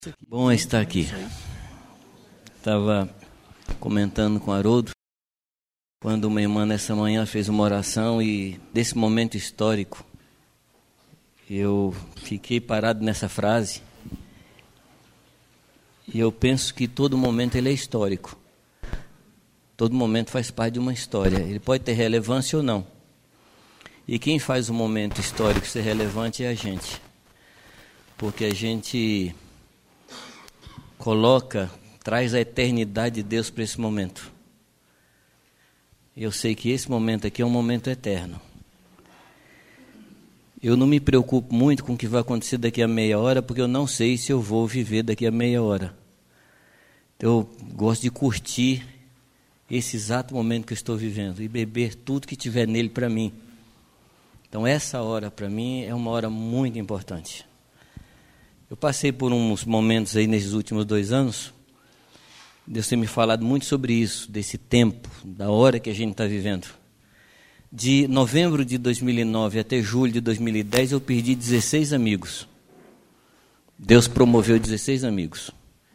Bom é estar aqui. Estava comentando com Haroldo, quando uma irmã nessa manhã fez uma oração e desse momento histórico, eu fiquei parado nessa frase e eu penso que todo momento ele é histórico. Todo momento faz parte de uma história. Ele pode ter relevância ou não. E quem faz o momento histórico ser relevante é a gente. Porque a gente traz a eternidade de Deus para esse momento. Eu sei que esse momento aqui é um momento eterno. Eu não me preocupo muito com o que vai acontecer daqui a meia hora, porque eu não sei se eu vou viver daqui a meia hora. Eu gosto de curtir esse exato momento que eu estou vivendo e beber tudo que tiver nele para mim. Então essa hora para mim é uma hora muito importante. Eu passei por uns momentos aí nesses últimos 2 anos, Deus tem me falado muito sobre isso, desse tempo, da hora que a gente está vivendo. De novembro de 2009 até julho de 2010, eu perdi 16 amigos. Deus promoveu 16 amigos.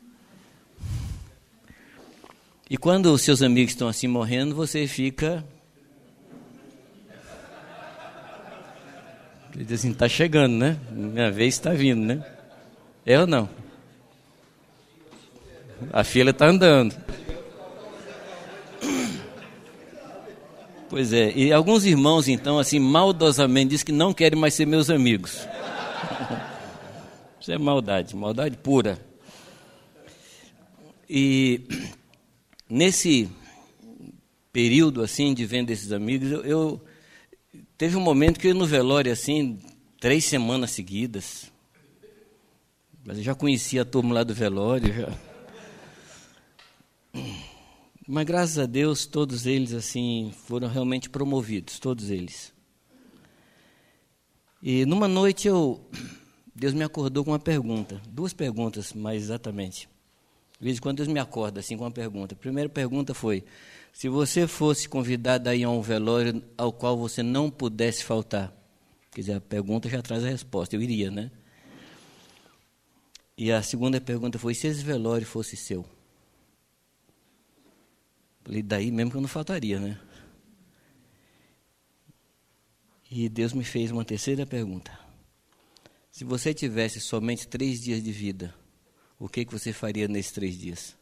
E quando os seus amigos estão assim morrendo, você fica... Ele diz assim, está chegando, né? Minha vez está vindo, né? É ou não? A fila está andando. Pois é, e alguns irmãos, então, assim, maldosamente, dizem que não querem mais ser meus amigos. Isso é maldade pura. E nesse período, assim, de vendo esses amigos, teve um momento que eu ia no velório, assim, 3 semanas seguidas. Mas eu já conhecia a turma lá do velório, já. Mas graças a Deus, todos eles assim foram realmente promovidos, todos eles. E numa noite Deus me acordou com uma pergunta, 2 perguntas mais exatamente. De vez em quando Deus me acorda assim com uma pergunta. A primeira pergunta foi, se você fosse convidado a ir a um velório ao qual você não pudesse faltar, quer dizer, a pergunta já traz a resposta, eu iria, né? E a segunda pergunta foi, se esse velório fosse seu? Falei, daí mesmo que eu não faltaria, né? E Deus me fez uma terceira pergunta. Se você tivesse somente 3 dias de vida, o que você faria nesses 3 dias?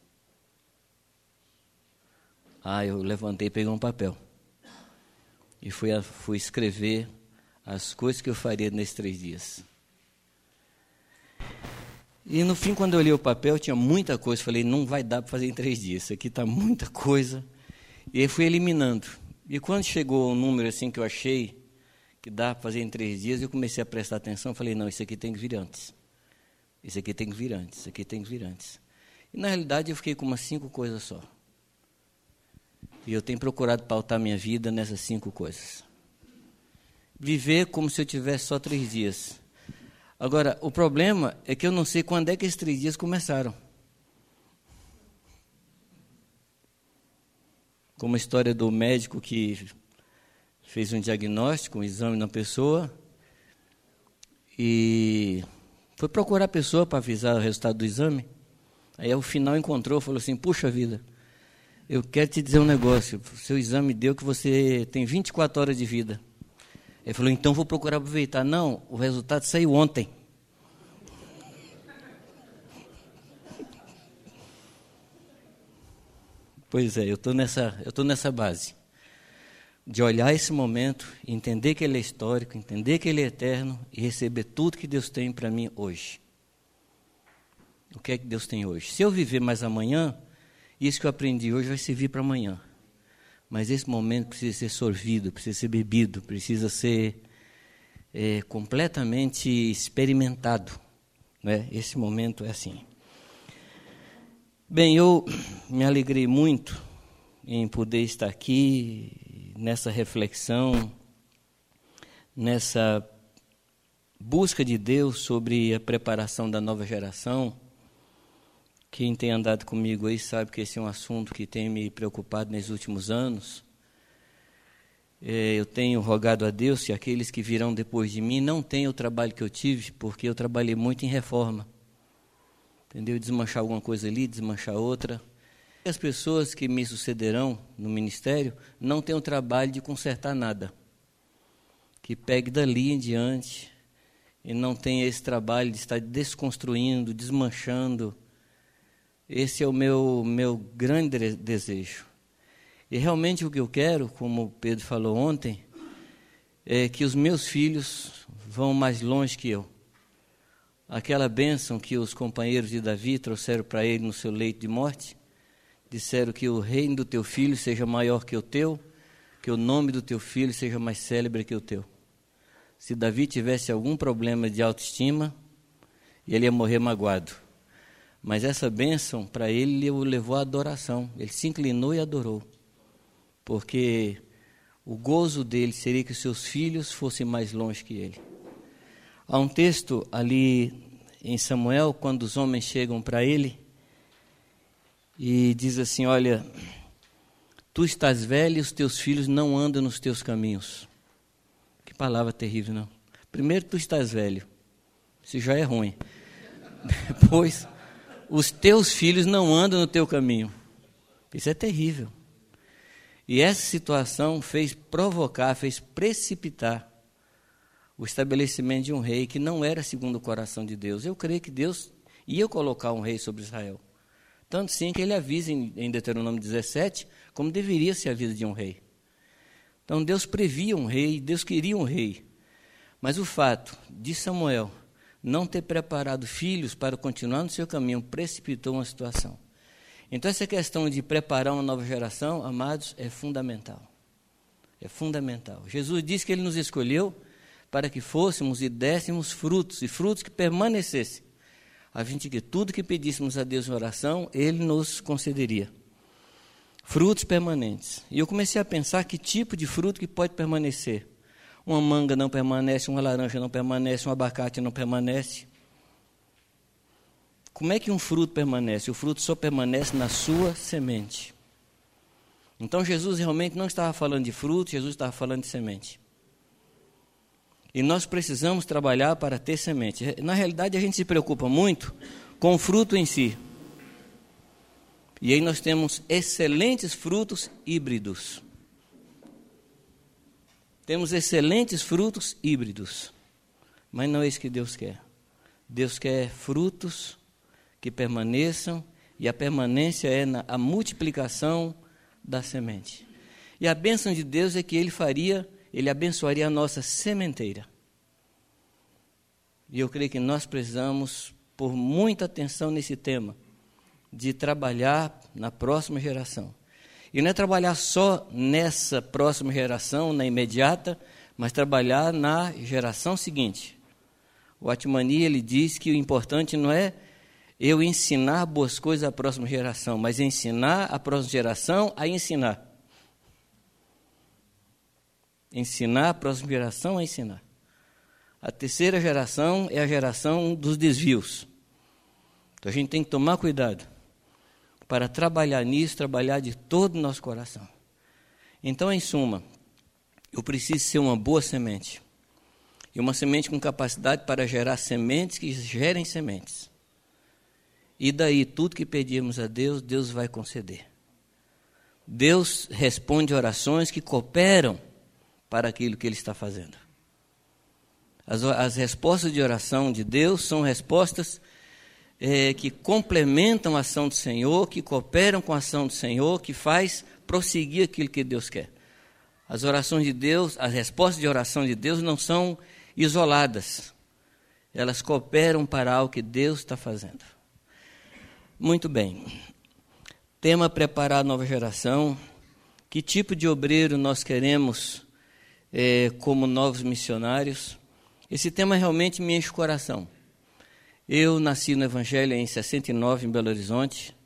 Eu levantei e peguei um papel. E fui escrever as coisas que eu faria nesses 3 dias. E no fim, quando eu olhei o papel, tinha muita coisa. Falei, não vai dar para fazer em 3 dias. Isso aqui está muita coisa. E aí fui eliminando. E quando chegou um número assim que eu achei que dá para fazer em 3 dias, eu comecei a prestar atenção. Falei, não, isso aqui tem que vir antes. Isso aqui tem que vir antes. Isso aqui tem que vir antes. E na realidade eu fiquei com umas 5 coisas só. E eu tenho procurado pautar minha vida nessas 5 coisas. Viver como se eu tivesse só 3 dias. Agora, o problema é que eu não sei quando é que esses 3 dias começaram. Como a história do médico que fez um diagnóstico, um exame na pessoa, e foi procurar a pessoa para avisar o resultado do exame. Aí, ao final, encontrou, falou assim, puxa vida, eu quero te dizer um negócio, o seu exame deu que você tem 24 horas de vida. Ele falou, então vou procurar aproveitar. Não, o resultado saiu ontem. Pois é, eu estou nessa base. De olhar esse momento, entender que ele é histórico, entender que ele é eterno e receber tudo que Deus tem para mim hoje. O que é que Deus tem hoje? Se eu viver mais amanhã, isso que eu aprendi hoje vai servir para amanhã. Mas esse momento precisa ser sorvido, precisa ser bebido, precisa ser completamente experimentado. Né? Esse momento é assim. Bem, eu me alegrei muito em poder estar aqui, nessa reflexão, nessa busca de Deus sobre a preparação da nova geração. Quem tem andado comigo aí sabe que esse é um assunto que tem me preocupado nesses últimos anos. Eu tenho rogado a Deus que aqueles que virão depois de mim não tenham o trabalho que eu tive, porque eu trabalhei muito em reforma. entendeu? Desmanchar alguma coisa ali, desmanchar outra. As pessoas que me sucederão no ministério não têm o trabalho de consertar nada. Que pegue dali em diante e não tenha esse trabalho de estar desconstruindo, desmanchando. Esse é o meu grande desejo. E realmente o que eu quero, como o Pedro falou ontem, é que os meus filhos vão mais longe que eu. Aquela bênção que os companheiros de Davi trouxeram para ele no seu leito de morte, disseram que o reino do teu filho seja maior que o teu, que o nome do teu filho seja mais célebre que o teu. Se Davi tivesse algum problema de autoestima, ele ia morrer magoado. Mas essa bênção, para ele, o levou à adoração. Ele se inclinou e adorou. Porque o gozo dele seria que os seus filhos fossem mais longe que ele. Há um texto ali em Samuel, quando os homens chegam para ele, e diz assim, olha, tu estás velho e os teus filhos não andam nos teus caminhos. Que palavra terrível, não? Primeiro, tu estás velho. Isso já é ruim. Depois, os teus filhos não andam no teu caminho. Isso é terrível. E essa situação fez precipitar o estabelecimento de um rei que não era segundo o coração de Deus. Eu creio que Deus ia colocar um rei sobre Israel. Tanto sim que ele avisa em Deuteronômio 17 como deveria ser a vida de um rei. Então Deus previa um rei, Deus queria um rei. Mas o fato de Samuel não ter preparado filhos para continuar no seu caminho precipitou uma situação. Então essa questão de preparar uma nova geração, amados, é fundamental. É fundamental. Jesus disse que ele nos escolheu para que fôssemos e dessemos frutos, e frutos que permanecessem, a fim de que tudo que pedíssemos a Deus em oração, ele nos concederia. Frutos permanentes. E eu comecei a pensar que tipo de fruto que pode permanecer. Uma manga não permanece, uma laranja não permanece, um abacate não permanece. Como é que um fruto permanece? O fruto só permanece na sua semente. Então Jesus realmente não estava falando de fruto, Jesus estava falando de semente. E nós precisamos trabalhar para ter semente. Na realidade, a gente se preocupa muito com o fruto em si. E aí nós temos excelentes frutos híbridos. Temos excelentes frutos híbridos. Mas não é isso que Deus quer. Deus quer frutos que permaneçam, e a permanência é a multiplicação da semente. E a bênção de Deus é que Ele abençoaria a nossa sementeira. E eu creio que nós precisamos pôr muita atenção nesse tema, de trabalhar na próxima geração. E não é trabalhar só nessa próxima geração, na imediata, mas trabalhar na geração seguinte. O Atmani, ele diz que o importante não é eu ensinar boas coisas à próxima geração, mas ensinar a próxima geração a ensinar. Ensinar a próxima geração a ensinar. A terceira geração é a geração dos desvios. Então a gente tem que tomar cuidado para trabalhar nisso, trabalhar de todo o nosso coração. Então, em suma, eu preciso ser uma boa semente. E uma semente com capacidade para gerar sementes que gerem sementes. E daí, tudo que pedirmos a Deus, Deus vai conceder. Deus responde orações que cooperam para aquilo que Ele está fazendo. As respostas de oração de Deus são respostas que complementam a ação do Senhor, que cooperam com a ação do Senhor, que faz prosseguir aquilo que Deus quer. As orações de Deus, as respostas de oração de Deus não são isoladas. Elas cooperam para algo que Deus está fazendo. Muito bem. Tema: preparar a nova geração. Que tipo de obreiro nós queremos como novos missionários? Esse tema realmente me enche o coração. Eu nasci no Evangelho em 69, em Belo Horizonte,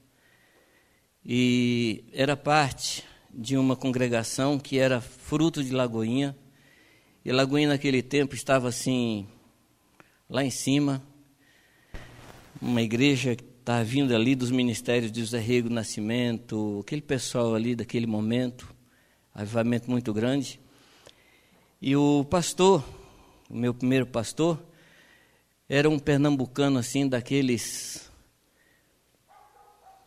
e era parte de uma congregação que era fruto de Lagoinha. E Lagoinha naquele tempo estava assim, lá em cima, uma igreja que estava vindo ali dos ministérios de José Rego Nascimento, aquele pessoal ali daquele momento, avivamento muito grande. E o pastor, o meu primeiro pastor, era um pernambucano assim, daqueles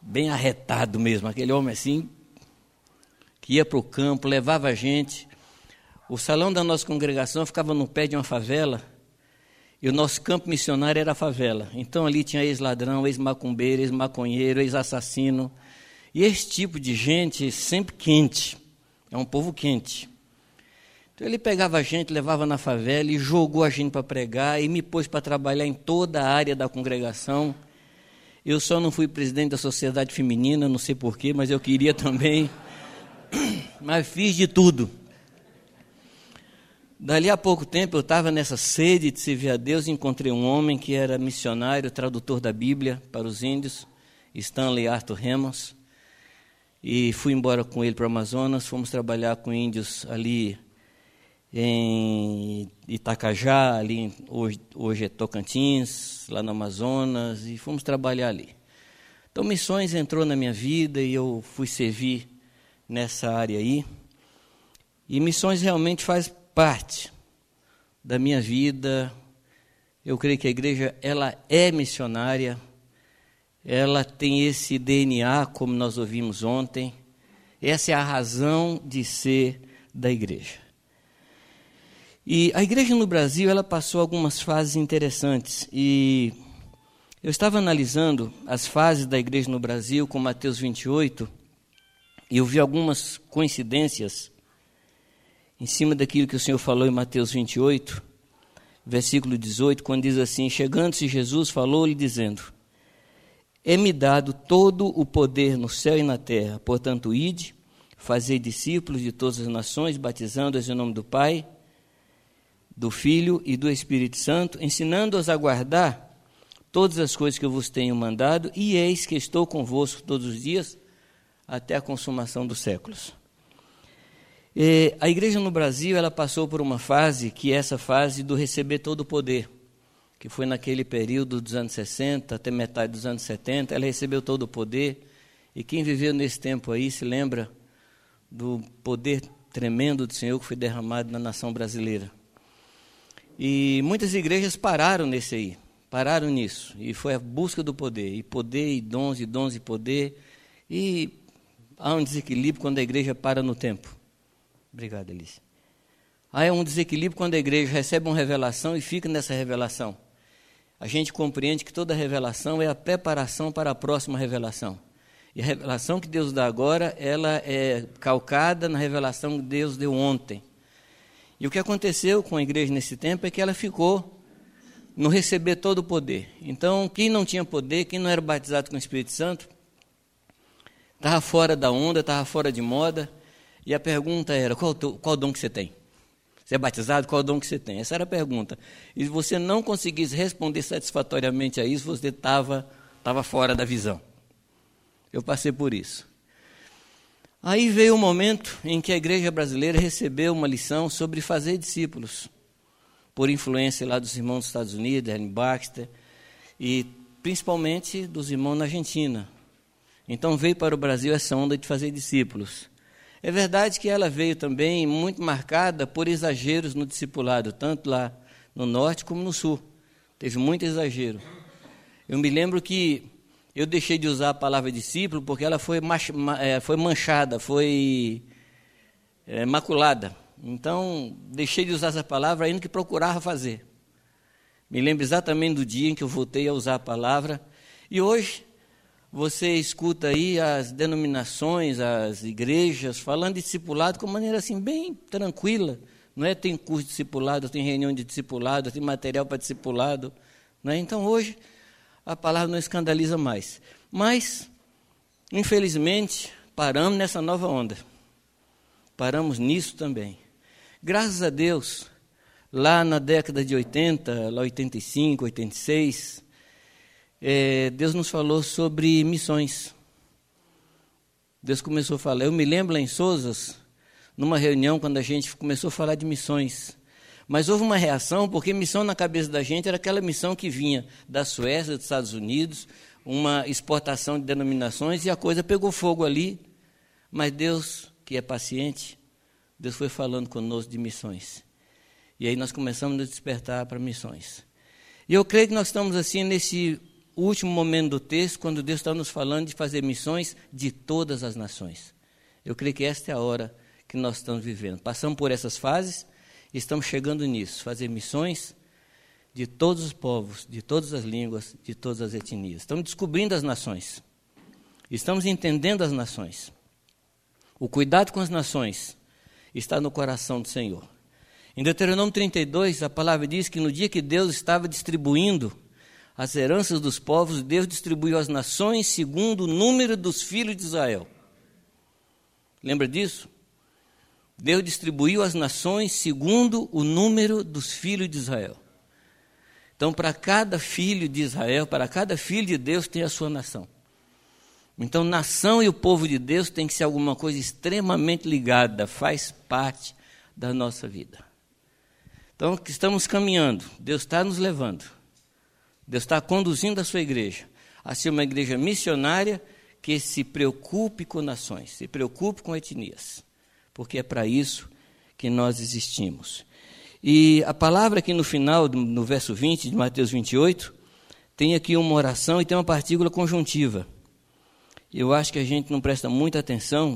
bem arretado mesmo, aquele homem assim, que ia para o campo, levava a gente. O salão da nossa congregação ficava no pé de uma favela, e o nosso campo missionário era a favela. Então ali tinha ex-ladrão, ex-macumbeiro, ex-maconheiro, ex-assassino. E esse tipo de gente sempre quente, é um povo quente. Então ele pegava a gente, levava na favela e jogou a gente para pregar e me pôs para trabalhar em toda a área da congregação. Eu só não fui presidente da sociedade feminina, não sei porquê, mas eu queria também. Mas fiz de tudo. Dali a pouco tempo eu estava nessa sede de servir a Deus e encontrei um homem que era missionário, tradutor da Bíblia para os índios, Stanley Arthur Hemmons, e fui embora com ele para o Amazonas. Fomos trabalhar com índios ali em Itacajá, ali hoje é Tocantins, lá no Amazonas, e fomos trabalhar ali. Então missões entrou na minha vida e eu fui servir nessa área aí, e missões realmente faz parte da minha vida. Eu creio que a igreja, ela é missionária, ela tem esse DNA, como nós ouvimos ontem. Essa é a razão de ser da igreja. E a igreja no Brasil, ela passou algumas fases interessantes, e eu estava analisando as fases da igreja no Brasil com Mateus 28, e eu vi algumas coincidências em cima daquilo que o Senhor falou em Mateus 28, versículo 18, quando diz assim: chegando-se Jesus, falou-lhe dizendo: é-me dado todo o poder no céu e na terra, portanto ide, fazei discípulos de todas as nações, batizando-os em nome do Pai, do Filho e do Espírito Santo, ensinando-os a guardar todas as coisas que eu vos tenho mandado, e eis que estou convosco todos os dias, até a consumação dos séculos. A igreja no Brasil, ela passou por uma fase, que é essa fase do receber todo o poder, que foi naquele período dos anos 60 até metade dos anos 70, ela recebeu todo o poder, e quem viveu nesse tempo aí se lembra do poder tremendo do Senhor que foi derramado na nação brasileira. E muitas igrejas pararam nesse aí, pararam nisso, e foi a busca do poder, e dons e poder, e há um desequilíbrio quando a igreja para no tempo. Obrigado, Elise. Há um desequilíbrio quando a igreja recebe uma revelação e fica nessa revelação. A gente compreende que toda revelação é a preparação para a próxima revelação. E a revelação que Deus dá agora, ela é calcada na revelação que Deus deu ontem. E o que aconteceu com a igreja nesse tempo é que ela ficou no receber todo o poder. Então, quem não tinha poder, quem não era batizado com o Espírito Santo, estava fora da onda, estava fora de moda. E a pergunta era: qual dom que você tem? Você é batizado? Qual dom que você tem? Essa era a pergunta. E se você não conseguisse responder satisfatoriamente a isso, você estava fora da visão. Eu passei por isso. Aí veio o momento em que a igreja brasileira recebeu uma lição sobre fazer discípulos, por influência lá dos irmãos dos Estados Unidos, Ellen Baxter, e principalmente dos irmãos na Argentina. Então veio para o Brasil essa onda de fazer discípulos. É verdade que ela veio também muito marcada por exageros no discipulado, tanto lá no norte como no sul. Teve muito exagero. Eu me lembro que eu deixei de usar a palavra discípulo porque ela foi manchada, foi maculada. Então, deixei de usar essa palavra ainda que procurava fazer. Me lembro exatamente do dia em que eu voltei a usar a palavra. E hoje você escuta aí as denominações, as igrejas, falando de discipulado de uma maneira assim, bem tranquila. Não é? Tem curso de discipulado, tem reunião de discipulado, tem material para discipulado. Não é? Então, hoje, a palavra não escandaliza mais. Mas, infelizmente, paramos nessa nova onda. Paramos nisso também. Graças a Deus, lá na década de 80, lá 85, 86... Deus nos falou sobre missões. Deus começou a falar. Eu me lembro lá em Souzas, numa reunião, quando a gente começou a falar de missões. Mas houve uma reação, porque missão na cabeça da gente era aquela missão que vinha da Suécia, dos Estados Unidos, uma exportação de denominações, e a coisa pegou fogo ali. Mas Deus, que é paciente, Deus foi falando conosco de missões. E aí nós começamos a nos despertar para missões. E eu creio que nós estamos assim nesse último momento do texto, quando Deus está nos falando de fazer missões de todas as nações. Eu creio que esta é a hora que nós estamos vivendo. Passamos por essas fases e estamos chegando nisso, fazer missões de todos os povos, de todas as línguas, de todas as etnias. Estamos descobrindo as nações. Estamos entendendo as nações. O cuidado com as nações está no coração do Senhor. Em Deuteronômio 32, a palavra diz que no dia que Deus estava distribuindo as heranças dos povos, Deus distribuiu as nações segundo o número dos filhos de Israel. Lembra disso? Deus distribuiu as nações segundo o número dos filhos de Israel. Então, para cada filho de Israel, para cada filho de Deus, tem a sua nação. Então, nação e o povo de Deus tem que ser alguma coisa extremamente ligada, faz parte da nossa vida. Então, estamos caminhando, Deus está nos levando, Deus está conduzindo a sua igreja a ser uma igreja missionária que se preocupe com nações, se preocupe com etnias, porque é para isso que nós existimos. E a palavra aqui no final, no verso 20 de Mateus 28, tem aqui uma oração e tem uma partícula conjuntiva. Eu acho que a gente não presta muita atenção,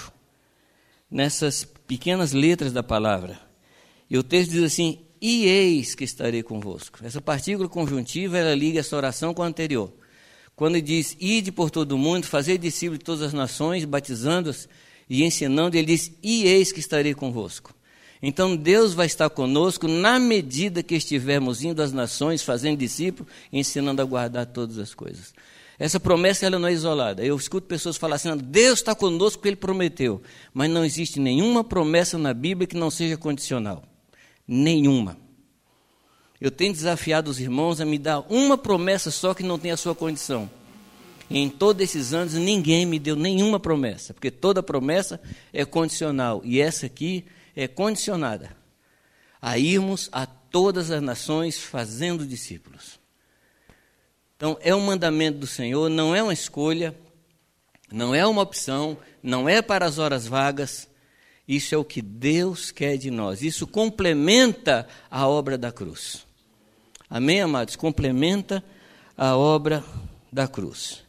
nessas pequenas letras da palavra. E o texto diz assim, e eis que estarei convosco. Essa partícula conjuntiva, ela liga essa oração com a anterior. Quando ele diz, ide por todo o mundo, fazer discípulos de todas as nações, batizando-os e ensinando, ele diz, e eis que estarei convosco. Então Deus vai estar conosco na medida que estivermos indo às nações, fazendo discípulos, ensinando a guardar todas as coisas. Essa promessa ela não é isolada. Eu escuto pessoas falar assim, Deus está conosco porque Ele prometeu. Mas não existe nenhuma promessa na Bíblia que não seja condicional. Nenhuma. Eu tenho desafiado os irmãos a me dar uma promessa só que não tem a sua condição. E em todos esses anos ninguém me deu nenhuma promessa, porque toda promessa é condicional. E essa aqui é condicionada a irmos a todas as nações fazendo discípulos. Então, é um mandamento do Senhor, não é uma escolha, não é uma opção, não é para as horas vagas. Isso é o que Deus quer de nós. Isso complementa a obra da cruz. Amém, amados? Complementa a obra da cruz.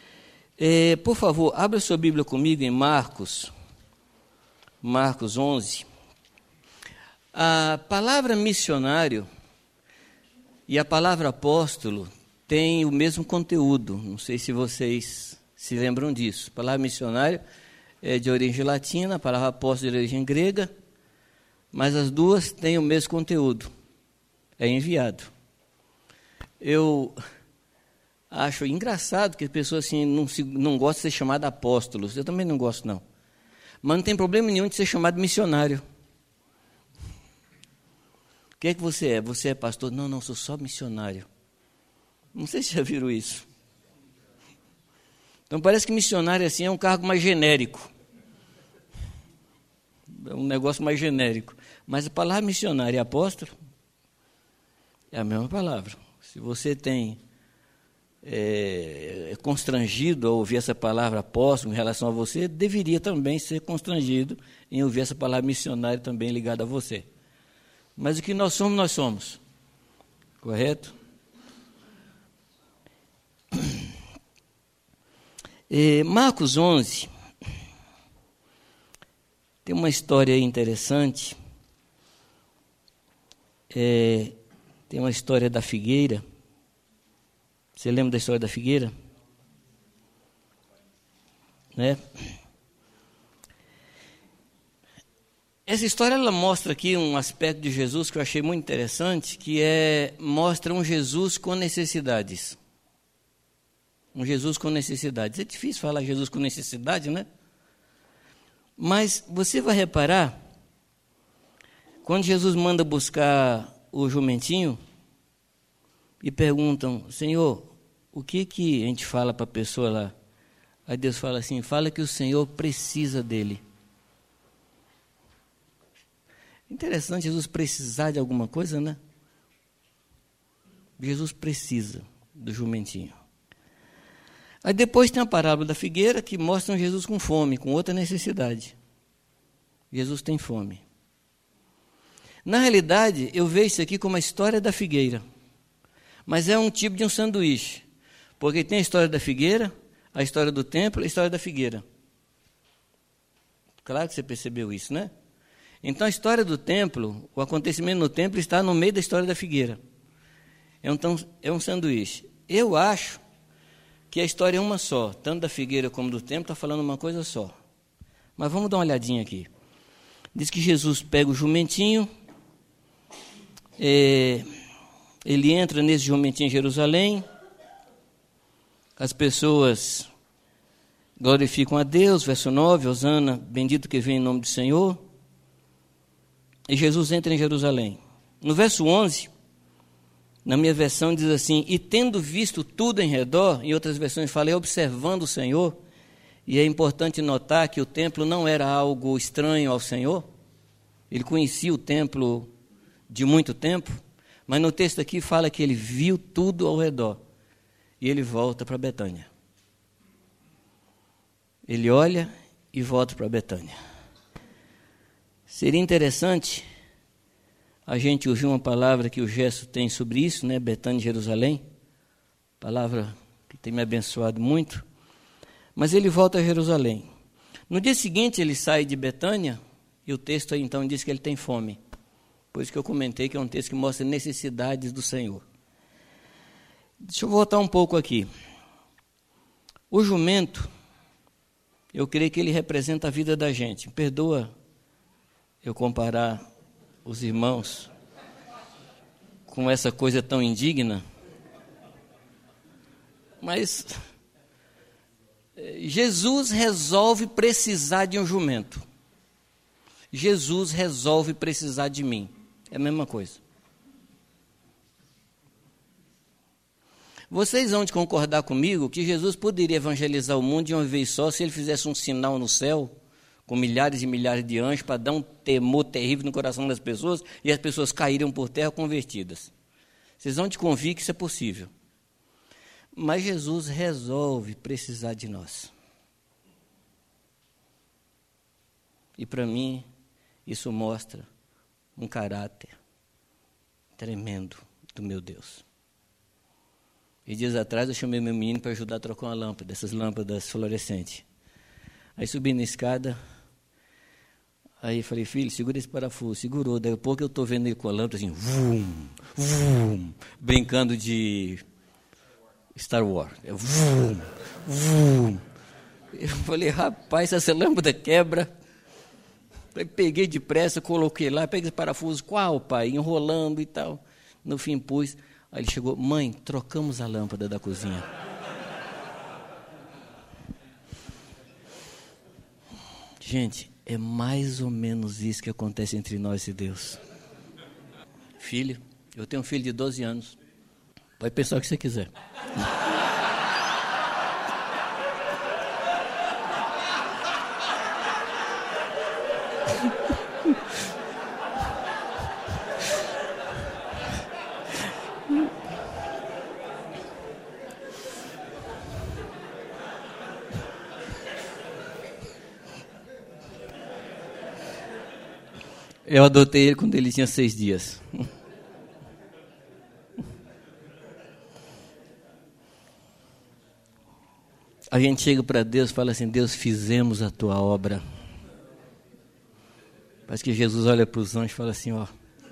Por favor, abra sua Bíblia comigo em Marcos 11. A palavra missionário e a palavra apóstolo têm o mesmo conteúdo. Não sei se vocês se lembram disso. A palavra missionário é de origem latina, a palavra apóstolo é de origem grega, mas as duas têm o mesmo conteúdo. É enviado. Eu acho engraçado que as pessoas assim, não gostam de ser chamadas apóstolos. Eu também não gosto, não. Mas não tem problema nenhum de ser chamado missionário. O que é que você é? Você é pastor? Não, sou só missionário. Não sei se já viram isso. Então parece que missionário assim é um cargo mais genérico. É um negócio mais genérico. Mas a palavra missionário e apóstolo é a mesma palavra. Se você é constrangido a ouvir essa palavra apóstolo em relação a você, deveria também ser constrangido em ouvir essa palavra missionário também ligada a você. Mas o que nós somos. Correto? Marcos 11 tem uma história interessante. Tem uma história da figueira. Você lembra da história da figueira? Né? Essa história ela mostra aqui um aspecto de Jesus que eu achei muito interessante, que mostra um Jesus com necessidades. Um Jesus com necessidades. É difícil falar Jesus com necessidade, né? Mas você vai reparar, quando Jesus manda buscar o jumentinho, e perguntam, Senhor, o que a gente fala para a pessoa lá? Aí Deus fala assim, fala que o Senhor precisa dele. Interessante Jesus precisar de alguma coisa, né? Jesus precisa do jumentinho. Aí depois tem a parábola da figueira, que mostra um Jesus com fome, com outra necessidade. Jesus tem fome. Na realidade, eu vejo isso aqui como a história da figueira. Mas é um tipo de um sanduíche. Porque tem a história da figueira, a história do templo e a história da figueira. Claro que você percebeu isso, né? Então a história do templo, o acontecimento no templo está no meio da história da figueira. Então é um sanduíche. Eu acho que a história é uma só, tanto da figueira como do templo, está falando uma coisa só. Mas vamos dar uma olhadinha aqui. Diz que Jesus pega o jumentinho, ele entra nesse jumentinho em Jerusalém, as pessoas glorificam a Deus, verso 9, Hosana, bendito que vem em nome do Senhor, e Jesus entra em Jerusalém. No verso 11, na minha versão diz assim, e tendo visto tudo em redor, em outras versões fala, e observando o Senhor, e é importante notar que o templo não era algo estranho ao Senhor, ele conhecia o templo de muito tempo, mas no texto aqui fala que ele viu tudo ao redor, e ele volta para Betânia. Ele olha e volta para Betânia. Seria interessante a gente ouvir uma palavra que o Gesto tem sobre isso, né? Betânia e Jerusalém, palavra que tem me abençoado muito. Mas ele volta a Jerusalém. No dia seguinte ele sai de Betânia, e o texto aí então diz que ele tem fome. Por isso que eu comentei que é um texto que mostra necessidades do Senhor. Deixa eu voltar um pouco aqui. O jumento, eu creio que ele representa a vida da gente. Perdoa eu comparar os irmãos com essa coisa tão indigna, mas Jesus resolve precisar de um jumento. Jesus resolve precisar de mim. É a mesma coisa. Vocês vão concordar comigo que Jesus poderia evangelizar o mundo de uma vez só se ele fizesse um sinal no céu, com milhares e milhares de anjos, para dar um temor terrível no coração das pessoas, e as pessoas caíram por terra convertidas. Vocês vão convir que isso é possível. Mas Jesus resolve precisar de nós. E para mim, isso mostra um caráter tremendo do meu Deus. E dias atrás eu chamei meu menino para ajudar a trocar uma lâmpada, dessas lâmpadas fluorescentes. Aí subi na escada, aí falei, filho, segura esse parafuso. Segurou, daí a pouco eu estou vendo ele com a lâmpada assim, vum, vum, brincando de Star Wars. Vum, vum. Eu falei, rapaz, essa lâmpada quebra. Aí peguei depressa, coloquei lá, peguei esse parafuso, qual, pai? Enrolando e tal. No fim pus. Aí ele chegou, mãe, trocamos a lâmpada da cozinha. Gente, é mais ou menos isso que acontece entre nós e Deus. Filho, eu tenho um filho de 12 anos. Pode pensar o que você quiser. Eu adotei ele quando ele tinha 6 dias. A gente chega para Deus e fala assim, Deus, fizemos a tua obra. Parece que Jesus olha para os anjos e fala assim, ó.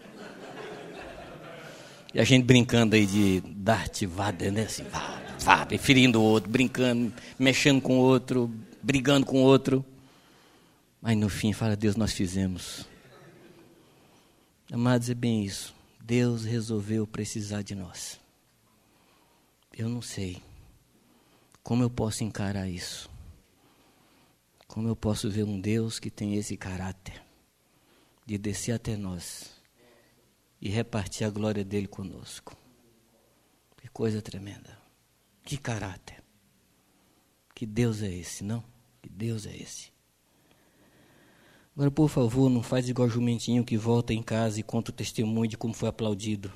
E a gente brincando aí de Darth Vader, né? Assim, ferindo o outro, brincando, mexendo com o outro, brigando com o outro. Mas no fim fala, Deus, nós fizemos. Amados, é bem isso. Deus resolveu precisar de nós. Eu não sei como eu posso encarar isso. Como eu posso ver um Deus que tem esse caráter de descer até nós e repartir a glória dele conosco. Que coisa tremenda. Que caráter. Que Deus é esse, não? Que Deus é esse. Agora, por favor, não faz igual o jumentinho que volta em casa e conta o testemunho de como foi aplaudido.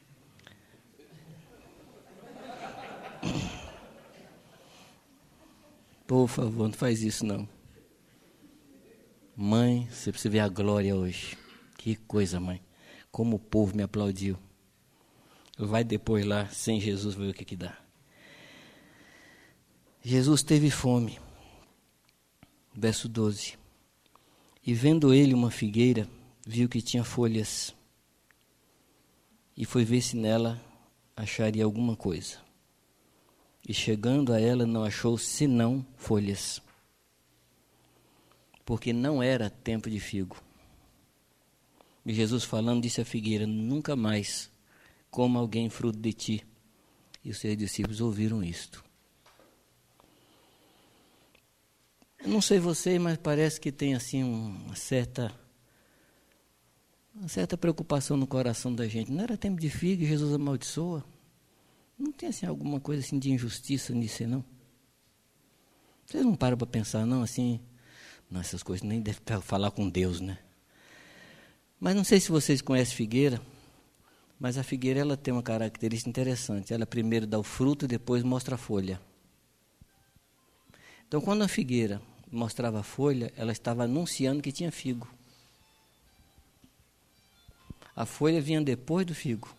Por favor, não faz isso não. Mãe, você precisa ver a glória hoje. Que coisa, mãe. Como o povo me aplaudiu. Vai depois lá, sem Jesus, ver o que dá. Jesus teve fome. Verso 12. E vendo ele uma figueira, viu que tinha folhas, e foi ver se nela acharia alguma coisa. E chegando a ela, não achou senão folhas, porque não era tempo de figo. E Jesus falando, disse à figueira: nunca mais coma alguém fruto de ti. E os seus discípulos ouviram isto. Eu não sei você, mas parece que tem assim uma certa preocupação no coração da gente. Não era tempo de figo e Jesus amaldiçoa? Não tem assim alguma coisa assim de injustiça nisso, não? Vocês não param para pensar, não, assim, não, essas coisas nem devem falar com Deus, né? Mas não sei se vocês conhecem figueira, mas a figueira ela tem uma característica interessante. Ela primeiro dá o fruto e depois mostra a folha. Então, quando a figueira mostrava a folha, ela estava anunciando que tinha figo. A folha vinha depois do figo.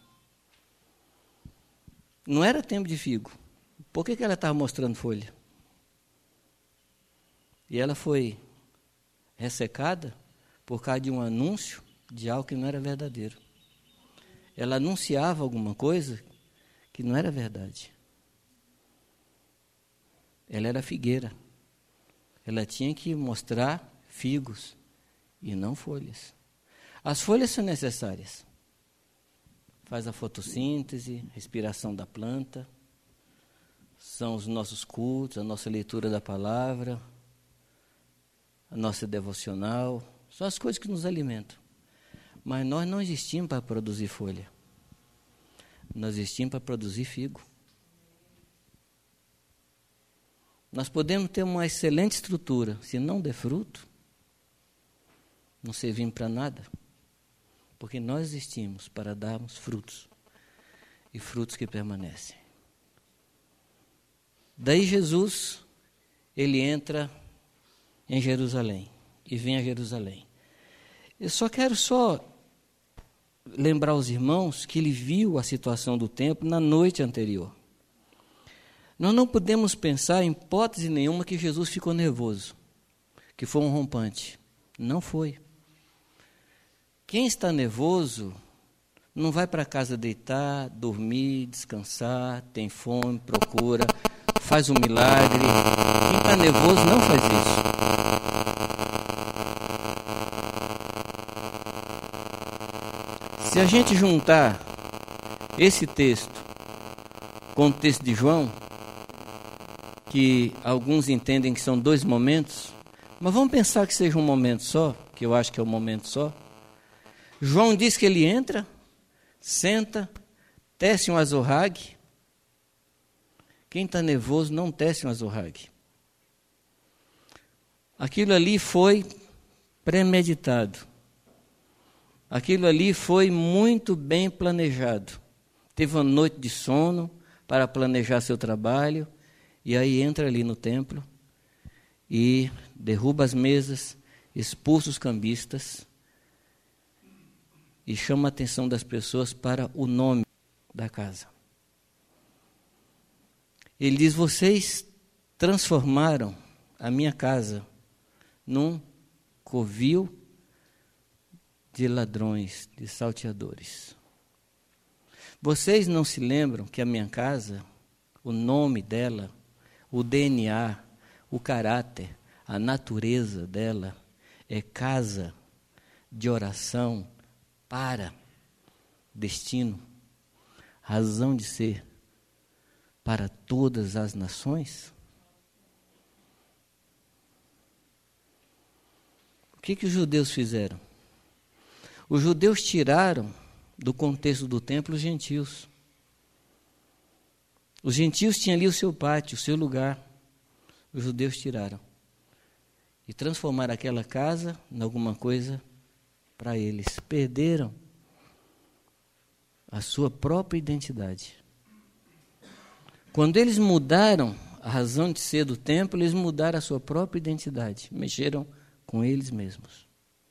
Não era tempo de figo. Por que ela estava mostrando folha? E ela foi ressecada por causa de um anúncio de algo que não era verdadeiro. Ela anunciava alguma coisa que não era verdade. Ela era figueira. Ela tinha que mostrar figos e não folhas. As folhas são necessárias. Faz a fotossíntese, respiração da planta, são os nossos cultos, a nossa leitura da palavra, a nossa devocional, são as coisas que nos alimentam. Mas nós não existimos para produzir folha. Nós existimos para produzir figo. Nós podemos ter uma excelente estrutura, se não der fruto, não servimos para nada. Porque nós existimos para darmos frutos, e frutos que permanecem. Daí Jesus, ele entra em Jerusalém, e vem a Jerusalém. Eu quero lembrar aos irmãos que ele viu a situação do templo na noite anterior. Nós não podemos pensar em hipótese nenhuma que Jesus ficou nervoso, que foi um rompante. Não foi. Quem está nervoso não vai para casa deitar, dormir, descansar, tem fome, procura, faz um milagre. Quem está nervoso não faz isso. Se a gente juntar esse texto com o texto de João, que alguns entendem que são dois momentos, mas vamos pensar que seja um momento só, que eu acho que é um momento só. João diz que ele entra, senta, tece um azorrague. Quem está nervoso não tece um azorrague. Aquilo ali foi premeditado. Aquilo ali foi muito bem planejado. Teve uma noite de sono para planejar seu trabalho, e aí entra ali no templo e derruba as mesas, expulsa os cambistas e chama a atenção das pessoas para o nome da casa. Ele diz: vocês transformaram a minha casa num covil de ladrões, de salteadores. Vocês não se lembram que a minha casa, o nome dela, o DNA, o caráter, a natureza dela é casa de oração para destino, razão de ser para todas as nações? O que os judeus fizeram? Os judeus tiraram do contexto do templo os gentios. Os gentios tinham ali o seu pátio, o seu lugar. Os judeus tiraram e transformaram aquela casa em alguma coisa para eles. Perderam a sua própria identidade. Quando eles mudaram a razão de ser do templo, eles mudaram a sua própria identidade. Mexeram com eles mesmos.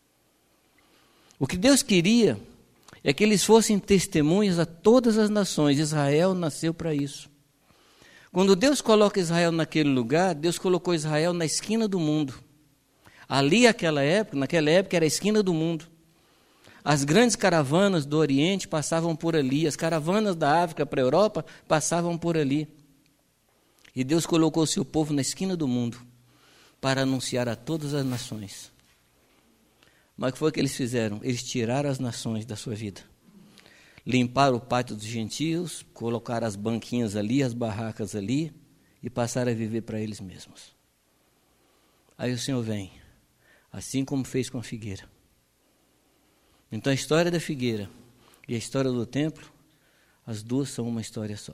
O que Deus queria é que eles fossem testemunhas a todas as nações. Israel nasceu para isso. Quando Deus coloca Israel naquele lugar, Deus colocou Israel na esquina do mundo. Ali, naquela época era a esquina do mundo. As grandes caravanas do Oriente passavam por ali, as caravanas da África para a Europa passavam por ali. E Deus colocou o seu povo na esquina do mundo para anunciar a todas as nações. Mas o que foi que eles fizeram? Eles tiraram as nações da sua vida. Limparam o pátio dos gentios, colocaram as banquinhas ali, as barracas ali, e passaram a viver para eles mesmos. Aí o Senhor vem, assim como fez com a figueira. Então a história da figueira e a história do templo, as duas são uma história só.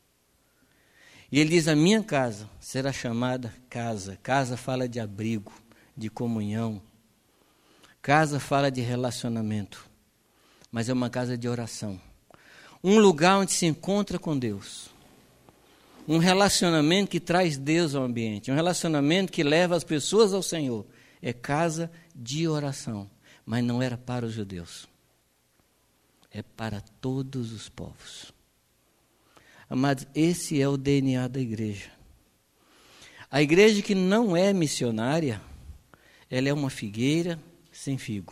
E ele diz, a minha casa será chamada casa. Casa fala de abrigo, de comunhão. Casa fala de relacionamento. Mas é uma casa de oração. Um lugar onde se encontra com Deus. Um relacionamento que traz Deus ao ambiente. Um relacionamento que leva as pessoas ao Senhor. É casa de oração. Mas não era para os judeus. É para todos os povos. Amados, esse é o DNA da igreja. A igreja que não é missionária, ela é uma figueira sem figo.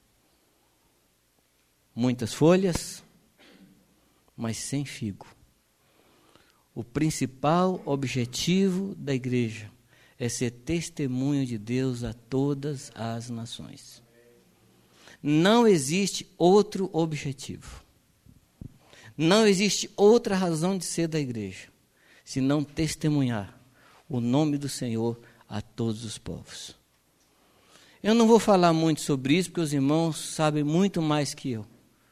Muitas folhas, mas sem figo. O principal objetivo da igreja é ser testemunho de Deus a todas as nações. Não existe outro objetivo. Não existe outra razão de ser da igreja, senão testemunhar o nome do Senhor a todos os povos. Eu não vou falar muito sobre isso, porque os irmãos sabem muito mais que eu.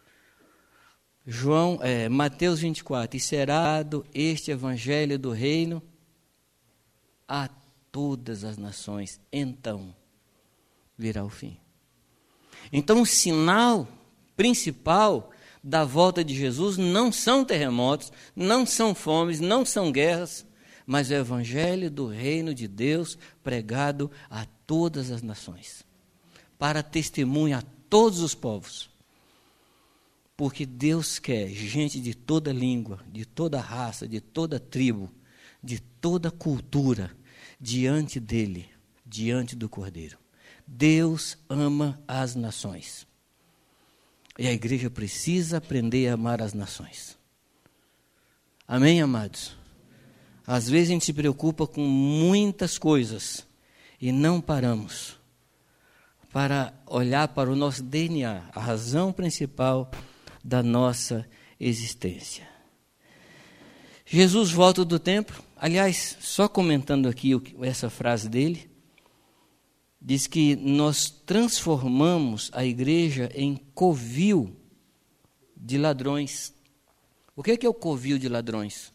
Mateus 24, e será dado este evangelho do reino a todas as nações, então virá o fim. Então o sinal principal da volta de Jesus não são terremotos, não são fomes, não são guerras, mas o evangelho do reino de Deus pregado a todas as nações, para testemunho a todos os povos. Porque Deus quer gente de toda língua, de toda raça, de toda tribo, de toda cultura, diante dele, diante do Cordeiro. Deus ama as nações. E a igreja precisa aprender a amar as nações. Amém, amados? Às vezes a gente se preocupa com muitas coisas e não paramos para olhar para o nosso DNA, a razão principal da nossa existência. Jesus volta do templo. Aliás, só comentando aqui essa frase dele, diz que nós transformamos a igreja em covil de ladrões. O que é o covil de ladrões?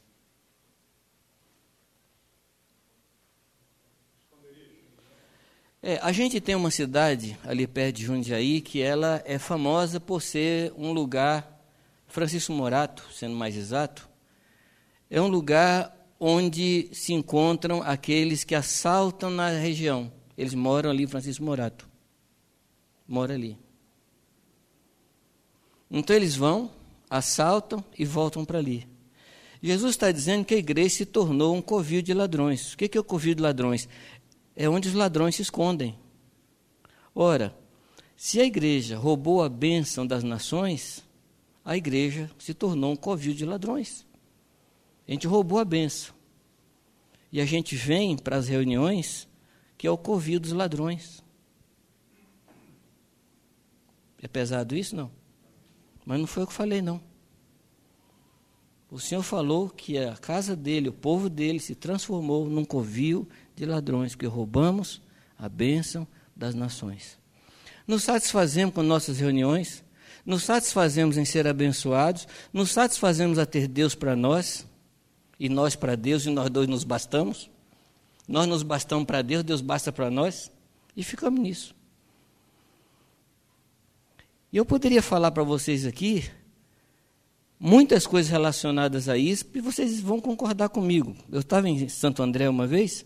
A gente tem uma cidade ali perto de Jundiaí que ela é famosa por ser um lugar, Francisco Morato, sendo mais exato, é um lugar onde se encontram aqueles que assaltam na região. Eles moram ali, Francisco Morato. Mora ali. Então eles vão, assaltam e voltam para ali. Jesus está dizendo que a igreja se tornou um covil de ladrões. O que é o covil de ladrões? É onde os ladrões se escondem. Ora, se a igreja roubou a bênção das nações, a igreja se tornou um covil de ladrões. A gente roubou a bênção. E a gente vem para as reuniões que é o covil dos ladrões. É pesado isso? Não. Mas não foi o que eu falei, não. O Senhor falou que a casa dele, o povo dele, se transformou num covil de ladrões, porque roubamos a bênção das nações. Nos satisfazemos com nossas reuniões, nos satisfazemos em ser abençoados, nos satisfazemos a ter Deus para nós, e nós para Deus, e nós dois nos bastamos. Nós nos bastamos para Deus, Deus basta para nós, e ficamos nisso. E eu poderia falar para vocês aqui muitas coisas relacionadas a isso, e vocês vão concordar comigo. Eu estava em Santo André uma vez,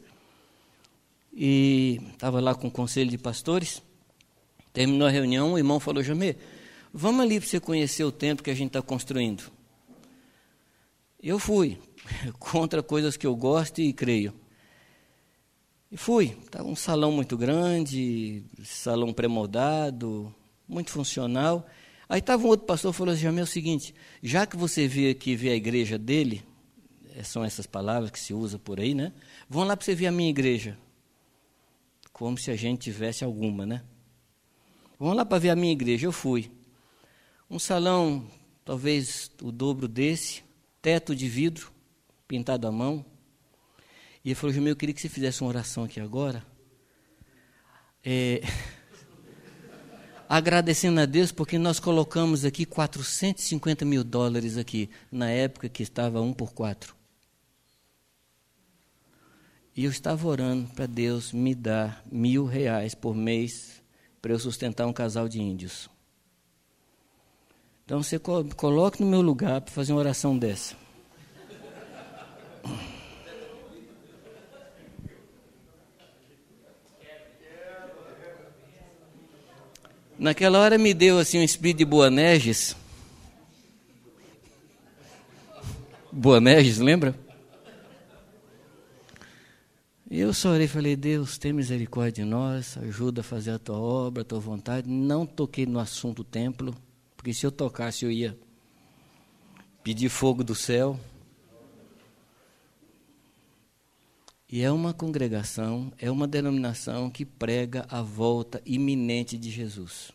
e estava lá com o conselho de pastores, terminou a reunião, o irmão falou, Jamê, vamos ali para você conhecer o templo que a gente está construindo. Eu fui. contra coisas que eu gosto e creio. E fui. Estava um salão muito grande, salão pré-moldado, muito funcional. Aí estava um outro pastor e falou assim: Jamil, é o seguinte, já que você veio aqui ver a igreja dele, são essas palavras que se usa por aí, né? Vão lá para você ver a minha igreja. Como se a gente tivesse alguma, né? Vamos lá para ver a minha igreja. Eu fui. Um salão, talvez o dobro desse, teto de vidro, pintado à mão. E ele falou: Jamil, eu queria que você fizesse uma oração aqui agora. Agradecendo a Deus, porque nós colocamos aqui $450 mil aqui, na época que estava 1 por 4. E eu estava orando para Deus me dar R$1.000 por mês para eu sustentar um casal de índios. Então você coloque no meu lugar para fazer uma oração dessa. Naquela hora me deu assim um espírito de Boanerges. Boanerges, lembra? E eu só orei e falei: Deus, tem misericórdia de nós, ajuda a fazer a tua obra, a tua vontade. Não toquei no assunto templo, porque se eu tocasse eu ia pedir fogo do céu. E é uma congregação, é uma denominação que prega a volta iminente de Jesus.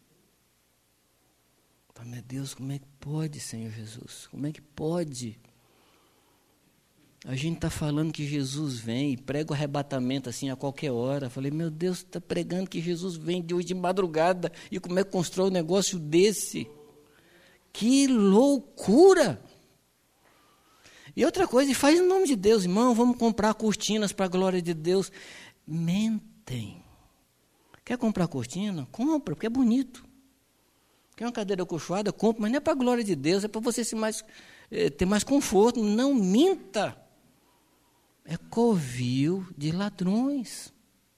Meu Deus, como é que pode, Senhor Jesus? Como é que pode? A gente está falando que Jesus vem e prega o arrebatamento assim a qualquer hora. Falei: meu Deus, está pregando que Jesus vem de hoje de madrugada. E como é que constrói um negócio desse? Que loucura! E outra coisa, faz em nome de Deus, irmão, vamos comprar cortinas para a glória de Deus. Mentem. Quer comprar cortina? Compra, porque é bonito. Quer uma cadeira acolchoada? Compra, mas não é para a glória de Deus, é para você ter mais conforto. Não minta. É covil de ladrões.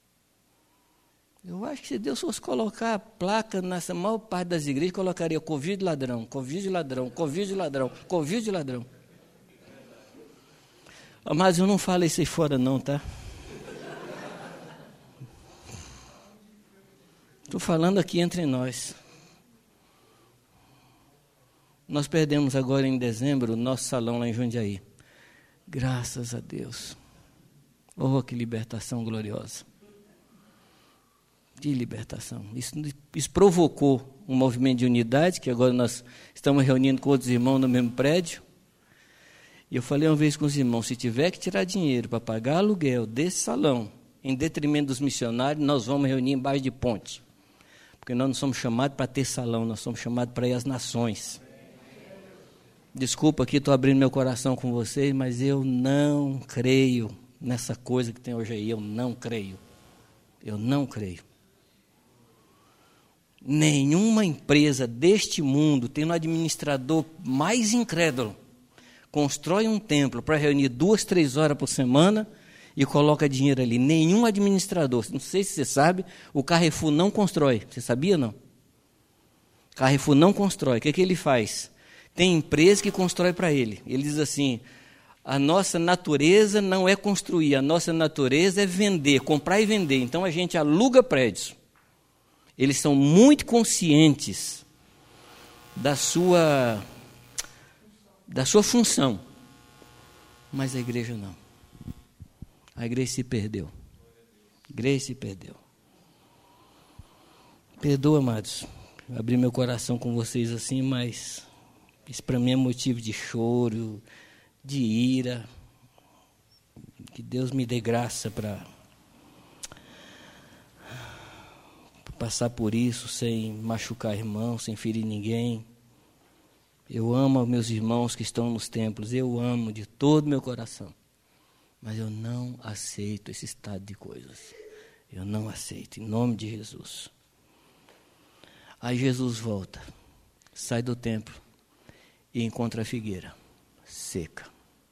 Eu acho que se Deus fosse colocar a placa nessa maior parte das igrejas, colocaria covil de ladrão, covil de ladrão, covil de ladrão, covil de ladrão. Mas eu não falo isso aí fora não, tá? Estou falando aqui entre nós. Nós perdemos agora em dezembro o nosso salão lá em Jundiaí. Graças a Deus. Oh, que libertação gloriosa. Que libertação. Isso provocou um movimento de unidade, que agora nós estamos reunindo com outros irmãos no mesmo prédio. E eu falei uma vez com os irmãos: se tiver que tirar dinheiro para pagar aluguel desse salão, em detrimento dos missionários, nós vamos reunir embaixo de ponte. Porque nós não somos chamados para ter salão, nós somos chamados para ir às nações. Desculpa aqui, estou abrindo meu coração com vocês, mas eu não creio nessa coisa que tem hoje aí. Eu não creio. Eu não creio. Nenhuma empresa deste mundo, tendo um administrador mais incrédulo, constrói um templo para reunir 2, 3 horas por semana e coloca dinheiro ali. Nenhum administrador, não sei se você sabe, o Carrefour não constrói. Você sabia, não? Carrefour não constrói. O que ele faz? Tem empresa que constrói para ele. Ele diz assim: a nossa natureza não é construir, a nossa natureza é vender, comprar e vender. Então a gente aluga prédios. Eles são muito conscientes da sua função. Mas a igreja não. A igreja se perdeu. A igreja se perdeu. Perdoa, amados. Abri meu coração com vocês assim, mas isso para mim é motivo de choro, de ira. Que Deus me dê graça para passar por isso sem machucar irmão, sem ferir ninguém. Eu amo meus irmãos que estão nos templos, eu amo de todo meu coração. Mas eu não aceito esse estado de coisas. Eu não aceito, em nome de Jesus. Aí Jesus volta, sai do templo e encontra a figueira seca.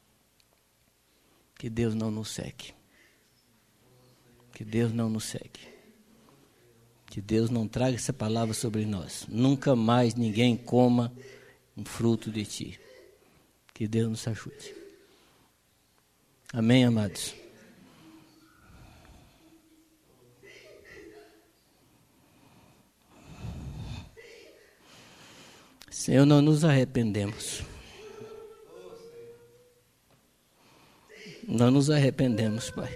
Que Deus não nos seque. Que Deus não nos seque. Que Deus não traga essa palavra sobre nós. Nunca mais ninguém coma um fruto de ti. Que Deus nos ajude. Amém, amados? Senhor, não nos arrependemos. Não nos arrependemos, Pai.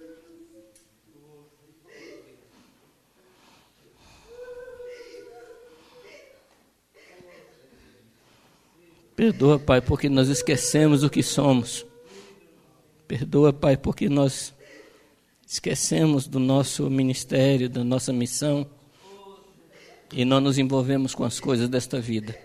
Perdoa, Pai, porque nós esquecemos o que somos. Perdoa, Pai, porque nós esquecemos do nosso ministério, da nossa missão e não nos envolvemos com as coisas desta vida.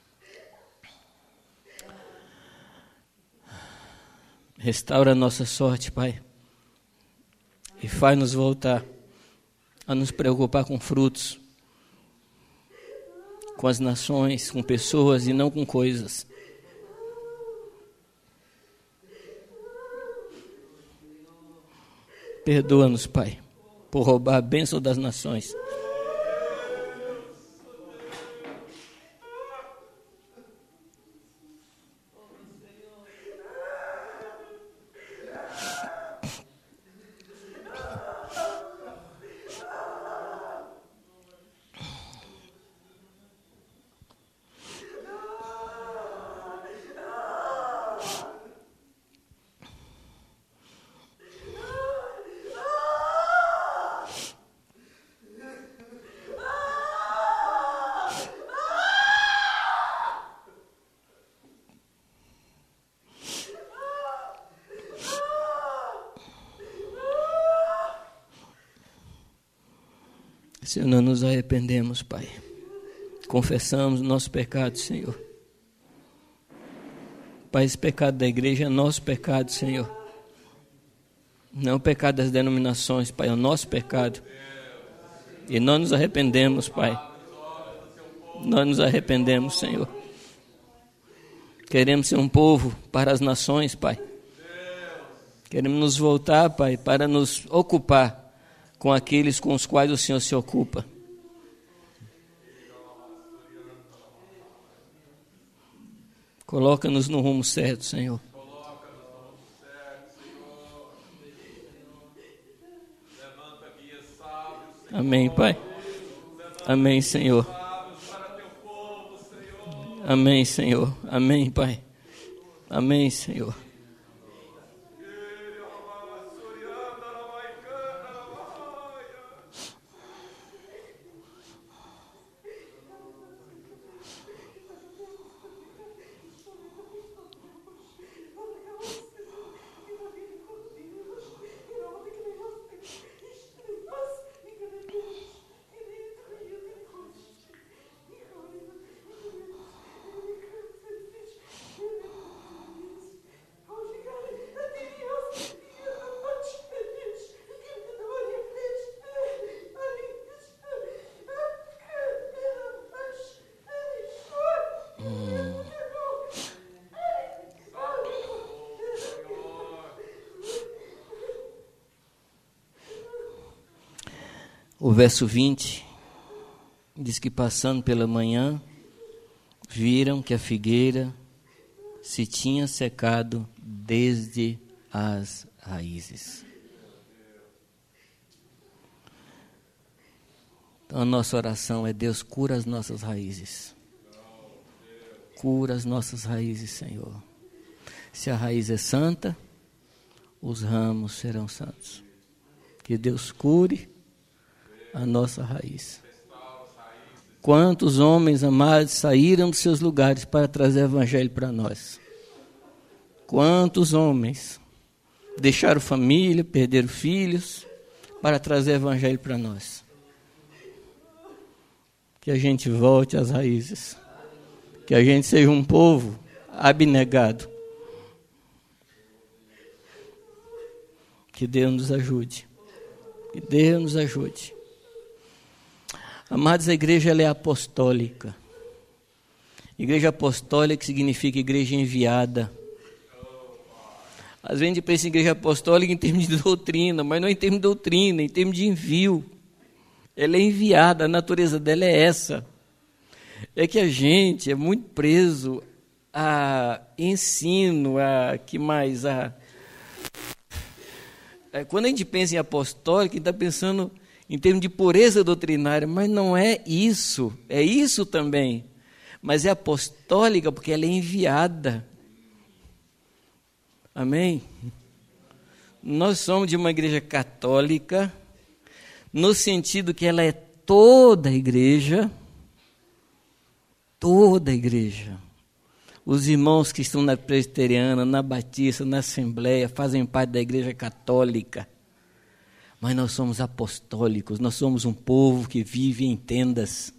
Restaura a nossa sorte, Pai, e faz-nos voltar a nos preocupar com frutos, com as nações, com pessoas e não com coisas. Perdoa-nos, Pai, por roubar a bênção das nações. Senhor, não nos arrependemos, Pai. Confessamos nossos pecados, Senhor. Pai, esse pecado da igreja é nosso pecado, Senhor. Não é o pecado das denominações, Pai, é o nosso pecado. E não nos arrependemos, Pai. Nós nos arrependemos, Senhor. Queremos ser um povo para as nações, Pai. Queremos nos voltar, Pai, para nos ocupar com aqueles com os quais o Senhor se ocupa. Coloca-nos no rumo certo, Senhor. Amém, Pai. Amém, Senhor. Amém, Senhor. Amém, Pai. Amém, Senhor. O verso 20 diz que passando pela manhã, viram que a figueira se tinha secado desde as raízes. Então a nossa oração é: Deus, cura as nossas raízes. Cura as nossas raízes, Senhor. Se a raiz é santa, os ramos serão santos. Que Deus cure a nossa raiz. Quantos homens amados saíram dos seus lugares para trazer o evangelho para nós? Quantos homens deixaram família, perderam filhos para trazer o evangelho para nós? Que a gente volte às raízes. Que a gente seja um povo abnegado. Que Deus nos ajude. Que Deus nos ajude. Amados, a igreja ela é apostólica. Igreja apostólica significa igreja enviada. Às vezes a gente pensa em igreja apostólica em termos de doutrina, mas não em termos de doutrina, em termos de envio. Ela é enviada, a natureza dela é essa. É que a gente é muito preso a ensino, Quando a gente pensa em apostólica, a gente está pensando em termos de pureza doutrinária, mas não é isso. É isso também. Mas é apostólica porque ela é enviada. Amém? Nós somos de uma igreja católica, no sentido que ela é toda a igreja. Toda a igreja. Os irmãos que estão na presbiteriana, na batista, na assembleia, fazem parte da igreja católica. Mas nós somos apostólicos, nós somos um povo que vive em tendas.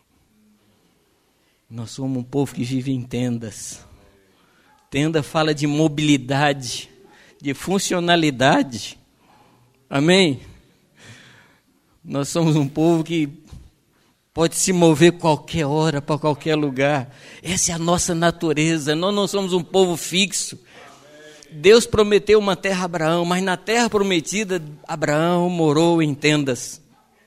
Nós somos um povo que vive em tendas. Tenda fala de mobilidade, de funcionalidade. Amém? Nós somos um povo que pode se mover qualquer hora, para qualquer lugar. Essa é a nossa natureza. Nós não somos um povo fixo. Deus prometeu uma terra a Abraão, mas na terra prometida, Abraão morou em tendas.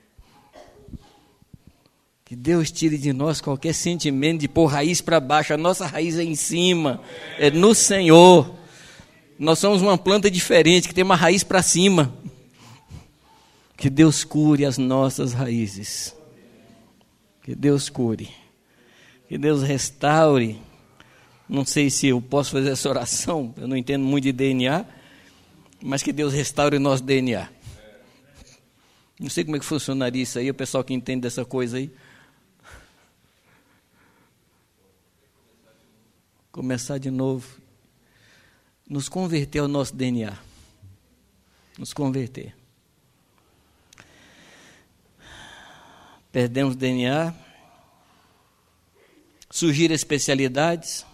Que Deus tire de nós qualquer sentimento de pôr raiz para baixo. A nossa raiz é em cima, é no Senhor. Nós somos uma planta diferente, que tem uma raiz para cima. Que Deus cure as nossas raízes. Que Deus cure. Que Deus restaure. Não sei se eu posso fazer essa oração, eu não entendo muito de DNA, mas que Deus restaure o nosso DNA. Não sei como é que funcionaria isso aí, o pessoal que entende dessa coisa aí. Começar de novo. Nos converter ao nosso DNA. Nos converter. Perdemos DNA. Surgiram especialidades.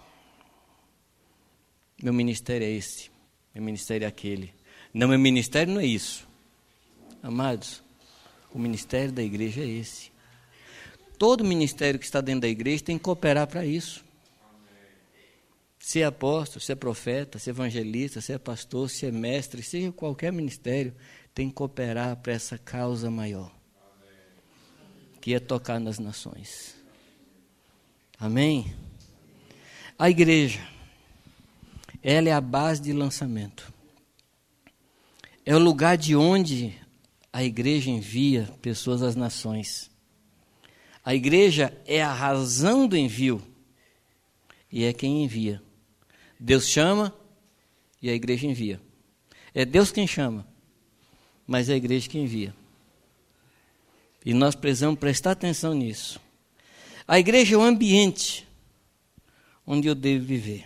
Meu ministério é esse, meu ministério é aquele. Não, meu ministério não é isso. Amados, o ministério da igreja é esse. Todo ministério que está dentro da igreja tem que cooperar para isso. Se é apóstolo, se é profeta, se é evangelista, se é pastor, se é mestre, seja qualquer ministério, tem que cooperar para essa causa maior, que é tocar nas nações. Amém? A igreja, ela é a base de lançamento. É o lugar de onde a igreja envia pessoas às nações. A igreja é a razão do envio e é quem envia. Deus chama e a igreja envia. É Deus quem chama, mas é a igreja que envia. E nós precisamos prestar atenção nisso. A igreja é o ambiente onde eu devo viver.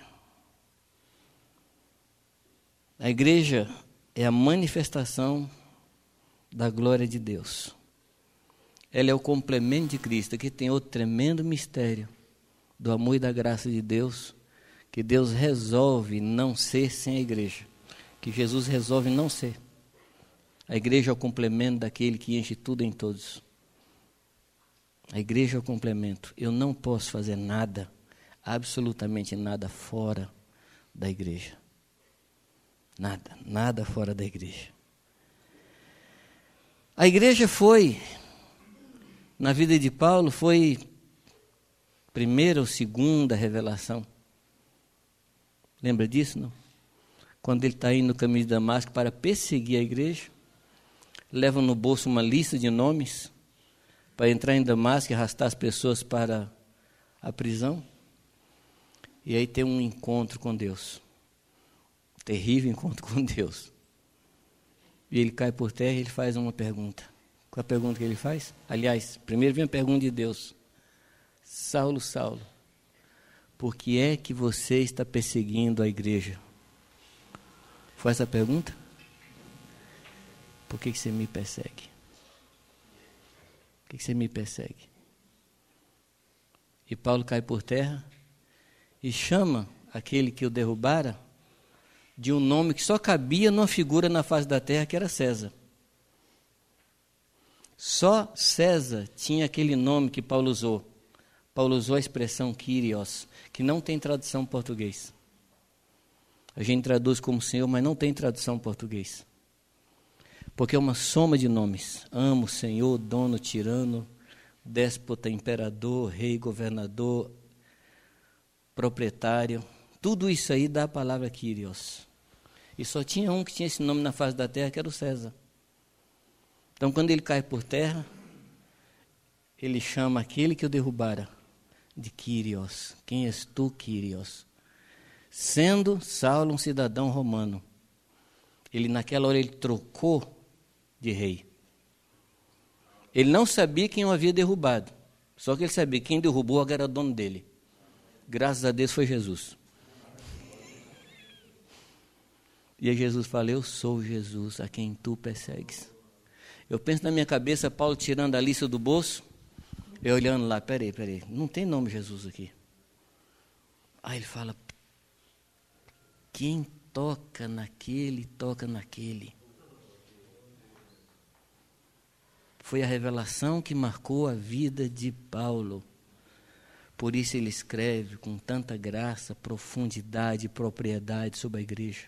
A igreja é a manifestação da glória de Deus. Ela é o complemento de Cristo, que tem outro tremendo mistério do amor e da graça de Deus, que Deus resolve não ser sem a igreja, que Jesus resolve não ser. A igreja é o complemento daquele que enche tudo em todos. A igreja é o complemento. Eu não posso fazer nada, absolutamente nada fora da igreja. Nada fora da igreja. A igreja foi, na vida de Paulo, foi primeira ou segunda revelação. Lembra disso, não? Quando ele está indo no caminho de Damasco para perseguir a igreja, leva no bolso uma lista de nomes para entrar em Damasco e arrastar as pessoas para a prisão. E aí tem um encontro com Deus. Terrível encontro com Deus. E ele cai por terra e ele faz uma pergunta. Qual a pergunta que ele faz? Aliás, primeiro vem a pergunta de Deus. Saulo, Saulo, por que é que você está perseguindo a igreja? Foi essa a pergunta? Por que você me persegue? Por que você me persegue? E Paulo cai por terra e chama aquele que o derrubara de um nome que só cabia numa figura na face da terra, que era César. Só César tinha aquele nome que Paulo usou. Paulo usou a expressão Kyrios, que não tem tradução em português. A gente traduz como Senhor, mas não tem tradução em português. Porque é uma soma de nomes. Amo, Senhor, dono, tirano, déspota, imperador, rei, governador, proprietário. Tudo isso aí dá a palavra Kyrios. E só tinha um que tinha esse nome na face da terra, que era o César. Então, quando ele cai por terra, ele chama aquele que o derrubara de Quírios. Quem és tu, Quírios? Sendo Saulo um cidadão romano, ele naquela hora ele trocou de rei. Ele não sabia quem o havia derrubado, só que ele sabia que quem derrubou agora era o dono dele. Graças a Deus foi Jesus. E aí Jesus fala, eu sou Jesus a quem tu persegues. Eu penso na minha cabeça, Paulo tirando a lista do bolso, eu olhando lá, peraí, não tem nome Jesus aqui. Aí ele fala, quem toca naquele, toca naquele. Foi a revelação que marcou a vida de Paulo. Por isso ele escreve com tanta graça, profundidade e propriedade sobre a igreja.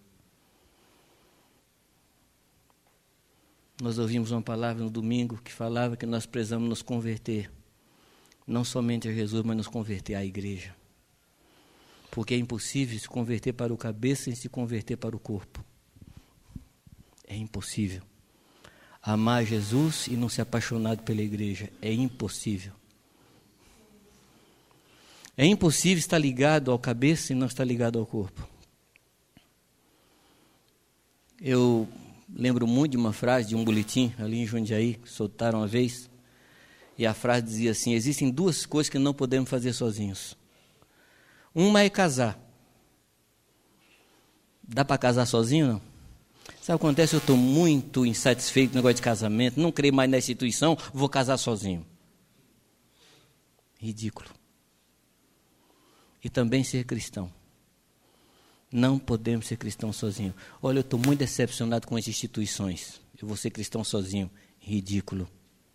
Nós ouvimos uma palavra no domingo que falava que nós precisamos nos converter, não somente a Jesus, mas nos converter à igreja. Porque é impossível se converter para o cabeça sem se converter para o corpo. É impossível. Amar Jesus e não ser apaixonado pela igreja é impossível. É impossível estar ligado ao cabeça e não estar ligado ao corpo. Eu lembro muito de uma frase, de um boletim ali em Jundiaí, que soltaram uma vez, e a frase dizia assim, existem duas coisas que não podemos fazer sozinhos. Uma é casar. Dá para casar sozinho, não? Sabe o que acontece? Eu estou muito insatisfeito com o negócio de casamento, não creio mais na instituição, vou casar sozinho. Ridículo. E também ser cristão. Não podemos ser cristãos sozinhos. Olha, eu estou muito decepcionado com as instituições. Eu vou ser cristão sozinho. Ridículo.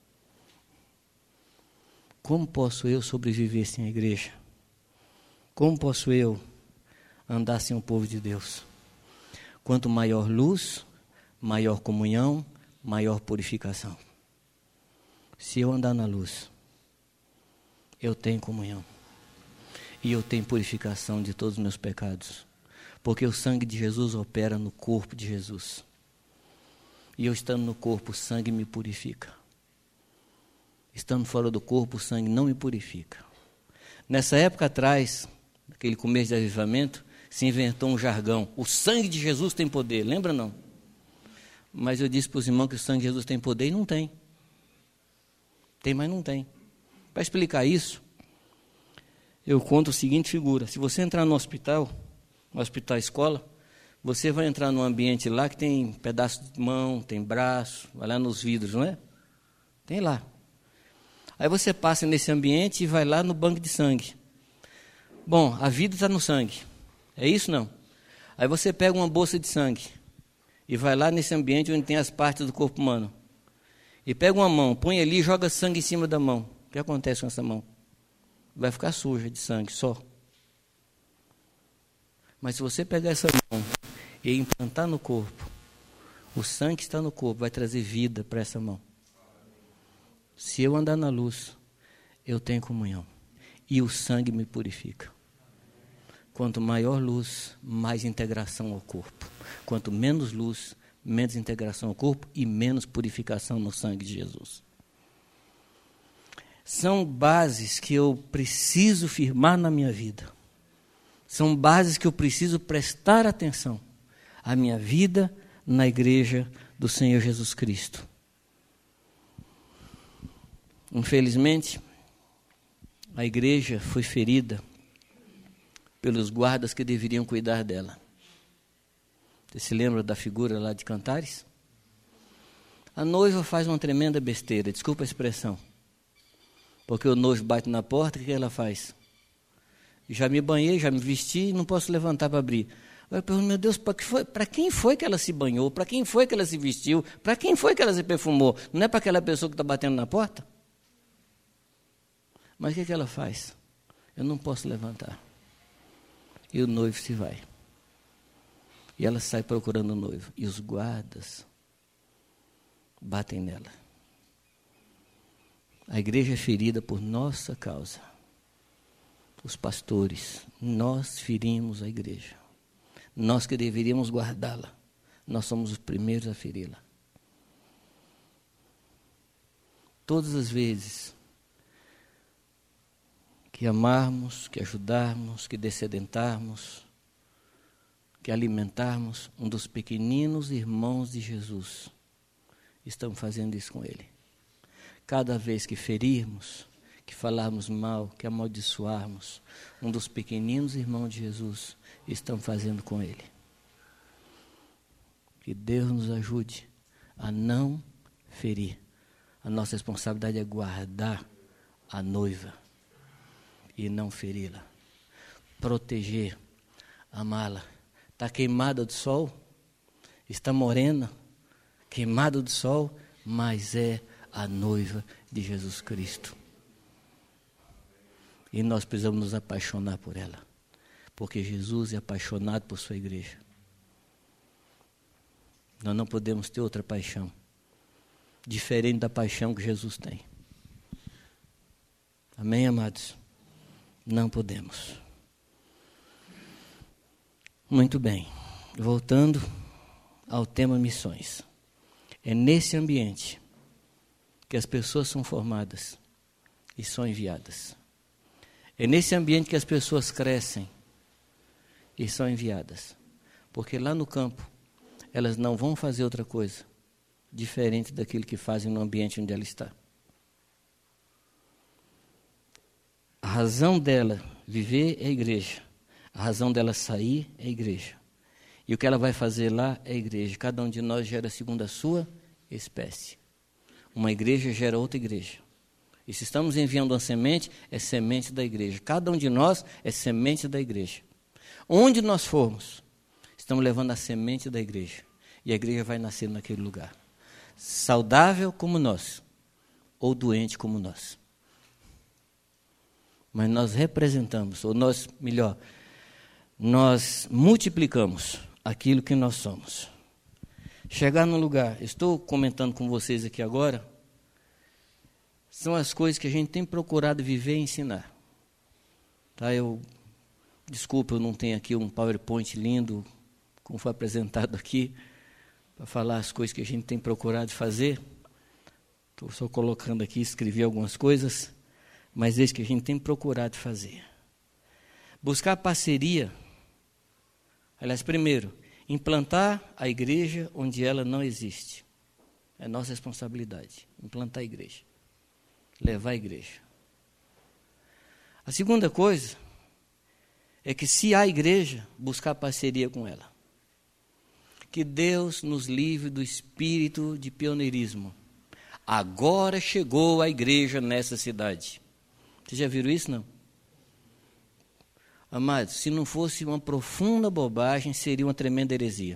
Como posso eu sobreviver sem a igreja? Como posso eu andar sem o povo de Deus? Quanto maior luz, maior comunhão, maior purificação. Se eu andar na luz, eu tenho comunhão. E eu tenho purificação de todos os meus pecados. Porque o sangue de Jesus opera no corpo de Jesus. E eu estando no corpo, o sangue me purifica. Estando fora do corpo, o sangue não me purifica. Nessa época atrás, naquele começo de avivamento, se inventou um jargão. O sangue de Jesus tem poder, lembra não? Mas eu disse para os irmãos que o sangue de Jesus tem poder e não tem. Tem, mas não tem. Para explicar isso, eu conto a seguinte figura. Se você entrar no hospital escola, você vai entrar num ambiente lá que tem pedaço de mão, tem braço, vai lá nos vidros, não é? Tem lá. Aí você passa nesse ambiente e vai lá no banco de sangue. Bom, a vida está no sangue. É isso não? Aí você pega uma bolsa de sangue e vai lá nesse ambiente onde tem as partes do corpo humano. E pega uma mão, põe ali e joga sangue em cima da mão. O que acontece com essa mão? Vai ficar suja de sangue só. Mas se você pegar essa mão e implantar no corpo, o sangue que está no corpo vai trazer vida para essa mão. Se eu andar na luz, eu tenho comunhão. E o sangue me purifica. Quanto maior luz, mais integração ao corpo. Quanto menos luz, menos integração ao corpo e menos purificação no sangue de Jesus. São bases que eu preciso firmar na minha vida. São bases que eu preciso prestar atenção. A minha vida na igreja do Senhor Jesus Cristo. Infelizmente, a igreja foi ferida pelos guardas que deveriam cuidar dela. Você se lembra da figura lá de Cantares? A noiva faz uma tremenda besteira, desculpa a expressão. Porque o noivo bate na porta, o que ela faz? Já me banhei, já me vesti, não posso levantar para abrir. Eu pergunto, meu Deus, para quem foi que ela se banhou? Para quem foi que ela se vestiu? Para quem foi que ela se perfumou? Não é para aquela pessoa que está batendo na porta? Mas o que ela faz? Eu não posso levantar. E o noivo se vai. E ela sai procurando o noivo. E os guardas batem nela. A igreja é ferida por nossa causa. Os pastores, nós ferimos a igreja. nós que deveríamos guardá-la, nós somos os primeiros a feri-la. Todas as vezes que amarmos, que ajudarmos, que descedentarmos, que alimentarmos um dos pequeninos irmãos de Jesus, estamos fazendo isso com ele. Cada vez que ferirmos, que falarmos mal, que amaldiçoarmos um dos pequeninos irmãos de Jesus, estamos fazendo com ele. Que Deus nos ajude a não ferir. A nossa responsabilidade é guardar a noiva e não feri-la. Proteger, amá-la. Está queimada do sol, está morena, queimada do sol, mas é a noiva de Jesus Cristo. E nós precisamos nos apaixonar por ela, porque Jesus é apaixonado por sua igreja. Nós não podemos ter outra paixão, diferente da paixão que Jesus tem. Amém, amados? Não podemos. Muito bem, voltando ao tema missões. É nesse ambiente que as pessoas são formadas e são enviadas. É nesse ambiente que as pessoas crescem e são enviadas. Porque lá no campo, elas não vão fazer outra coisa diferente daquilo que fazem no ambiente onde ela está. A razão dela viver é a igreja. A razão dela sair é a igreja. E o que ela vai fazer lá é a igreja. Cada um de nós gera segundo a sua espécie. Uma igreja gera outra igreja. E se estamos enviando uma semente, é semente da igreja. Cada um de nós é semente da igreja. Onde nós formos, estamos levando a semente da igreja. E a igreja vai nascer naquele lugar. Saudável como nós, ou doente como nós. Mas nós representamos, ou nós, melhor, nós multiplicamos aquilo que nós somos. Chegar num lugar, estou comentando com vocês aqui agora, são as coisas que a gente tem procurado viver e ensinar. Tá, desculpa, eu não tenho aqui um PowerPoint lindo, como foi apresentado aqui, para falar as coisas que a gente tem procurado fazer. Estou só colocando aqui, escrevi algumas coisas, mas é isso que a gente tem procurado fazer. Buscar parceria. Aliás, primeiro, implantar a igreja onde ela não existe. É nossa responsabilidade, implantar a igreja. Levar a igreja. A segunda coisa é que se há igreja, buscar parceria com ela. Que Deus nos livre do espírito de pioneirismo. Agora chegou a igreja nessa cidade. Vocês já viram isso, não? Amados, se não fosse uma profunda bobagem, seria uma tremenda heresia.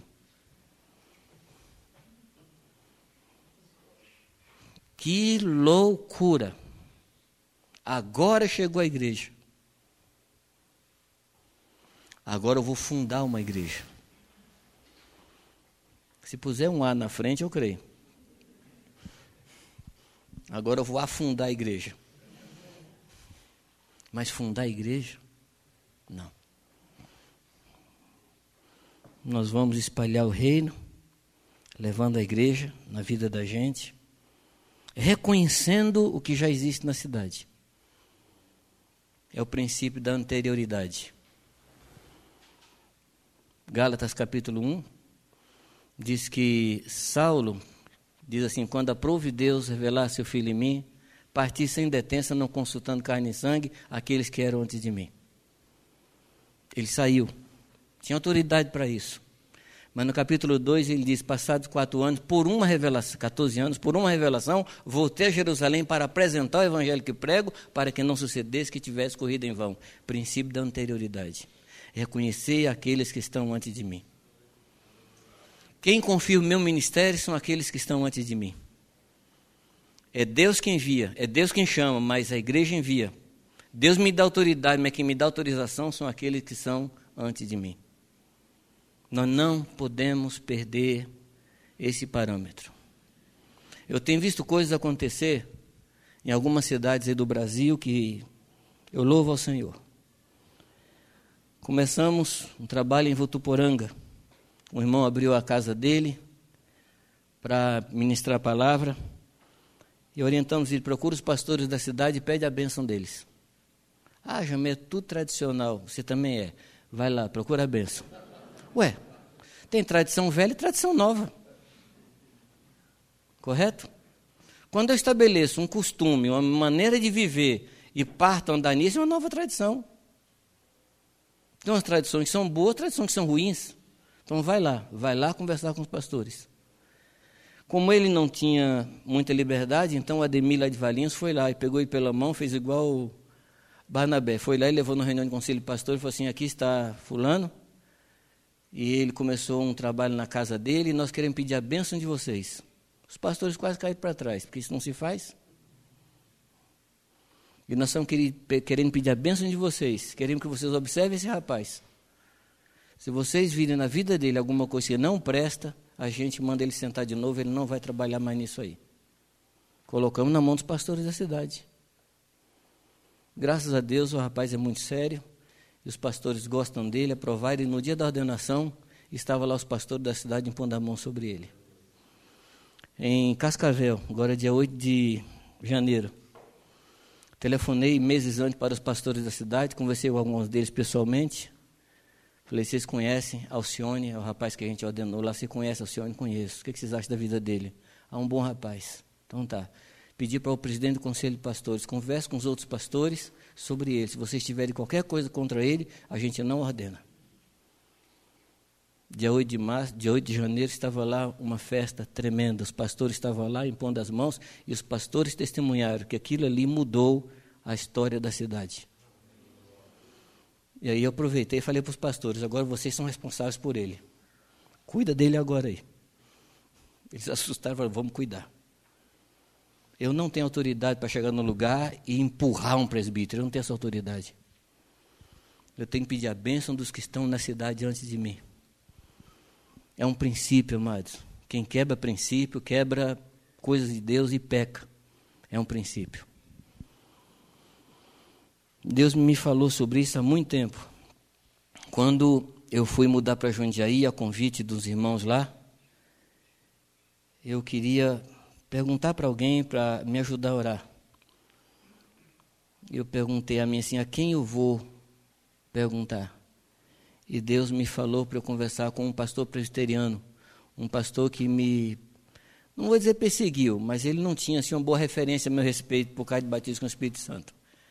Que loucura! Agora chegou a igreja. Agora eu vou fundar uma igreja. Se puser um A na frente, eu creio. Agora eu vou afundar a igreja. Mas fundar a igreja? Não. Nós vamos espalhar o reino, levando a igreja na vida da gente, reconhecendo o que já existe na cidade. É o princípio da anterioridade. Gálatas capítulo 1, diz que Saulo, diz assim, quando aprouve Deus revelar seu filho em mim, parti sem detença, não consultando carne e sangue, aqueles que eram antes de mim. Ele saiu, tinha autoridade para isso. Mas no capítulo 2 ele diz, passados 4 anos, por uma revelação, 14 anos, por uma revelação, voltei a Jerusalém para apresentar o evangelho que prego, para que não sucedesse que tivesse corrido em vão. Princípio da anterioridade. Reconhecer aqueles que estão antes de mim. Quem confia o meu ministério são aqueles que estão antes de mim. É Deus quem envia, é Deus quem chama, mas a igreja envia. Deus me dá autoridade, mas quem me dá autorização são aqueles que são antes de mim. Nós não podemos perder esse parâmetro. Eu tenho visto coisas acontecer em algumas cidades aí do Brasil que eu louvo ao Senhor. Começamos um trabalho em Votuporanga. O irmão abriu a casa dele para ministrar a palavra e orientamos ele: procura os pastores da cidade e pede a bênção deles. Ah, Jamé, é tudo tradicional, você também é. Vai lá, procura a bênção. Ué, tem tradição velha e tradição nova. Correto? Quando eu estabeleço um costume, uma maneira de viver e parto a andar nisso, é uma nova tradição. Tem umas tradições que são boas, tradições que são ruins. Então vai lá conversar com os pastores. Como ele não tinha muita liberdade, então o Ademir lá de Valinhos foi lá e pegou ele pela mão, fez igual o Barnabé. Foi lá e levou na reunião de conselho de pastor e falou assim: aqui está fulano. E ele começou um trabalho na casa dele e nós queremos pedir a bênção de vocês. Os pastores quase caíram para trás, porque isso não se faz. E nós estamos querendo pedir a bênção de vocês. Queremos que vocês observem esse rapaz. Se vocês virem na vida dele alguma coisa que não presta, a gente manda ele sentar de novo, ele não vai trabalhar mais nisso aí. Colocamos na mão dos pastores da cidade. Graças a Deus o rapaz é muito sério, e os pastores gostam dele, aprovaram, e no dia da ordenação, estava lá os pastores da cidade impondo a mão sobre ele. Em Cascavel, agora dia 8 de janeiro, telefonei meses antes para os pastores da cidade, conversei com alguns deles pessoalmente. Falei: vocês conhecem Alcione, é o rapaz que a gente ordenou lá. Você conhece Alcione? Conheço. O que vocês acham da vida dele? Ah, um bom rapaz. Então tá. Pedi para o presidente do conselho de pastores: converse com os outros pastores sobre ele. Se vocês tiverem qualquer coisa contra ele, a gente não ordena. Dia 8 de janeiro, estava lá uma festa tremenda. Os pastores estavam lá impondo as mãos e os pastores testemunharam que aquilo ali mudou a história da cidade. E aí eu aproveitei e falei para os pastores: agora vocês são responsáveis por ele. Cuida dele agora aí. Eles assustaram e falaram: vamos cuidar. Eu não tenho autoridade para chegar no lugar e empurrar um presbítero. Eu não tenho essa autoridade. Eu tenho que pedir a bênção dos que estão na cidade antes de mim. É um princípio, amados. Quem quebra princípio, quebra coisas de Deus e peca. É um princípio. Deus me falou sobre isso há muito tempo. Quando eu fui mudar para Jundiaí, a convite dos irmãos lá, eu queria perguntar para alguém para me ajudar a orar. Eu perguntei a mim assim: a quem eu vou perguntar? E Deus me falou para eu conversar com um pastor presbiteriano, um pastor que não vou dizer perseguiu, mas ele não tinha assim, uma boa referência a meu respeito por causa de batismo com o Espírito Santo.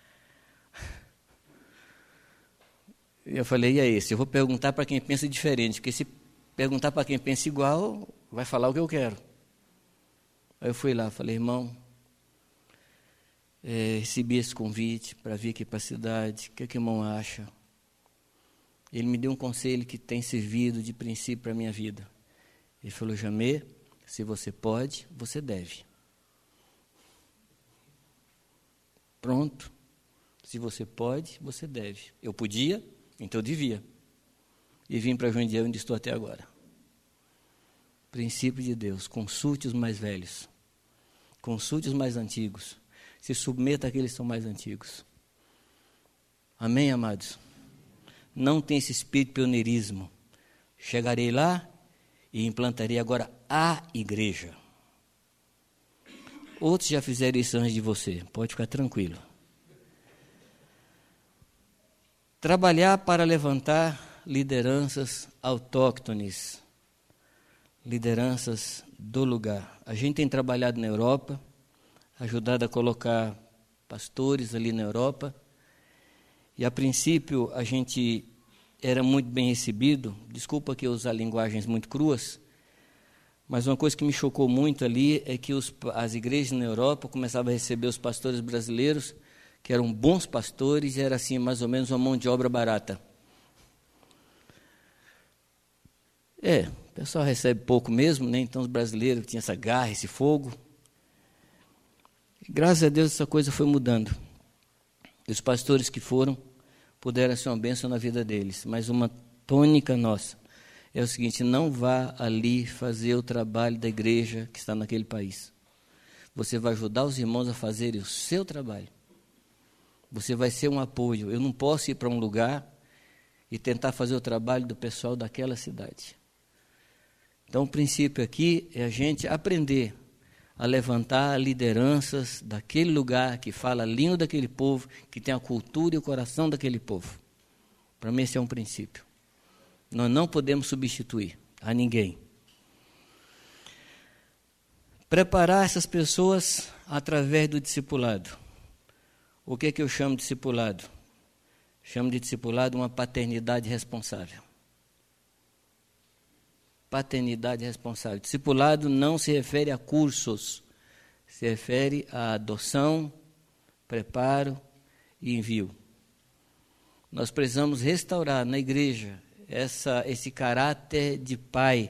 Eu falei: e é esse? Eu vou perguntar para quem pensa diferente, porque se perguntar para quem pensa igual, vai falar o que eu quero. Aí eu fui lá, falei: irmão, recebi esse convite para vir aqui para a cidade, o que o irmão acha? Ele me deu um conselho que tem servido de princípio para a minha vida. Ele falou: Jamê, se você pode, você deve. Pronto. Se você pode, você deve. Eu podia, então eu devia. E vim para Jundiaí, onde estou até agora. Princípio de Deus: consulte os mais velhos. Consulte os mais antigos. Se submeta àqueles que são mais antigos. Amém, amados? Não tem esse espírito de pioneirismo. Chegarei lá e implantarei agora a igreja. Outros já fizeram isso antes de você. Pode ficar tranquilo. Trabalhar para levantar lideranças autóctones. Lideranças do lugar. A gente tem trabalhado na Europa, ajudado a colocar pastores ali na Europa. E a princípio a gente era muito bem recebido. Desculpa que eu usar linguagens muito cruas, mas uma coisa que me chocou muito ali é que as igrejas na Europa começavam a receber os pastores brasileiros, que eram bons pastores, e era assim, mais ou menos uma mão de obra barata. O pessoal recebe pouco mesmo, né? Então os brasileiros tinham essa garra, esse fogo. E, graças a Deus essa coisa foi mudando. E os pastores que foram puderam ser uma bênção na vida deles. Mas uma tônica nossa é o seguinte: não vá ali fazer o trabalho da igreja que está naquele país. Você vai ajudar os irmãos a fazerem o seu trabalho. Você vai ser um apoio. Eu não posso ir para um lugar e tentar fazer o trabalho do pessoal daquela cidade. Então, o princípio aqui é a gente aprender a levantar lideranças daquele lugar que fala a língua daquele povo, que tem a cultura e o coração daquele povo. Para mim, esse é um princípio. Nós não podemos substituir a ninguém. Preparar essas pessoas através do discipulado. O que é que eu chamo de discipulado? Chamo de discipulado uma paternidade responsável. Paternidade responsável. Discipulado não se refere a cursos, se refere à adoção, preparo e envio. Nós precisamos restaurar na igreja esse caráter de pai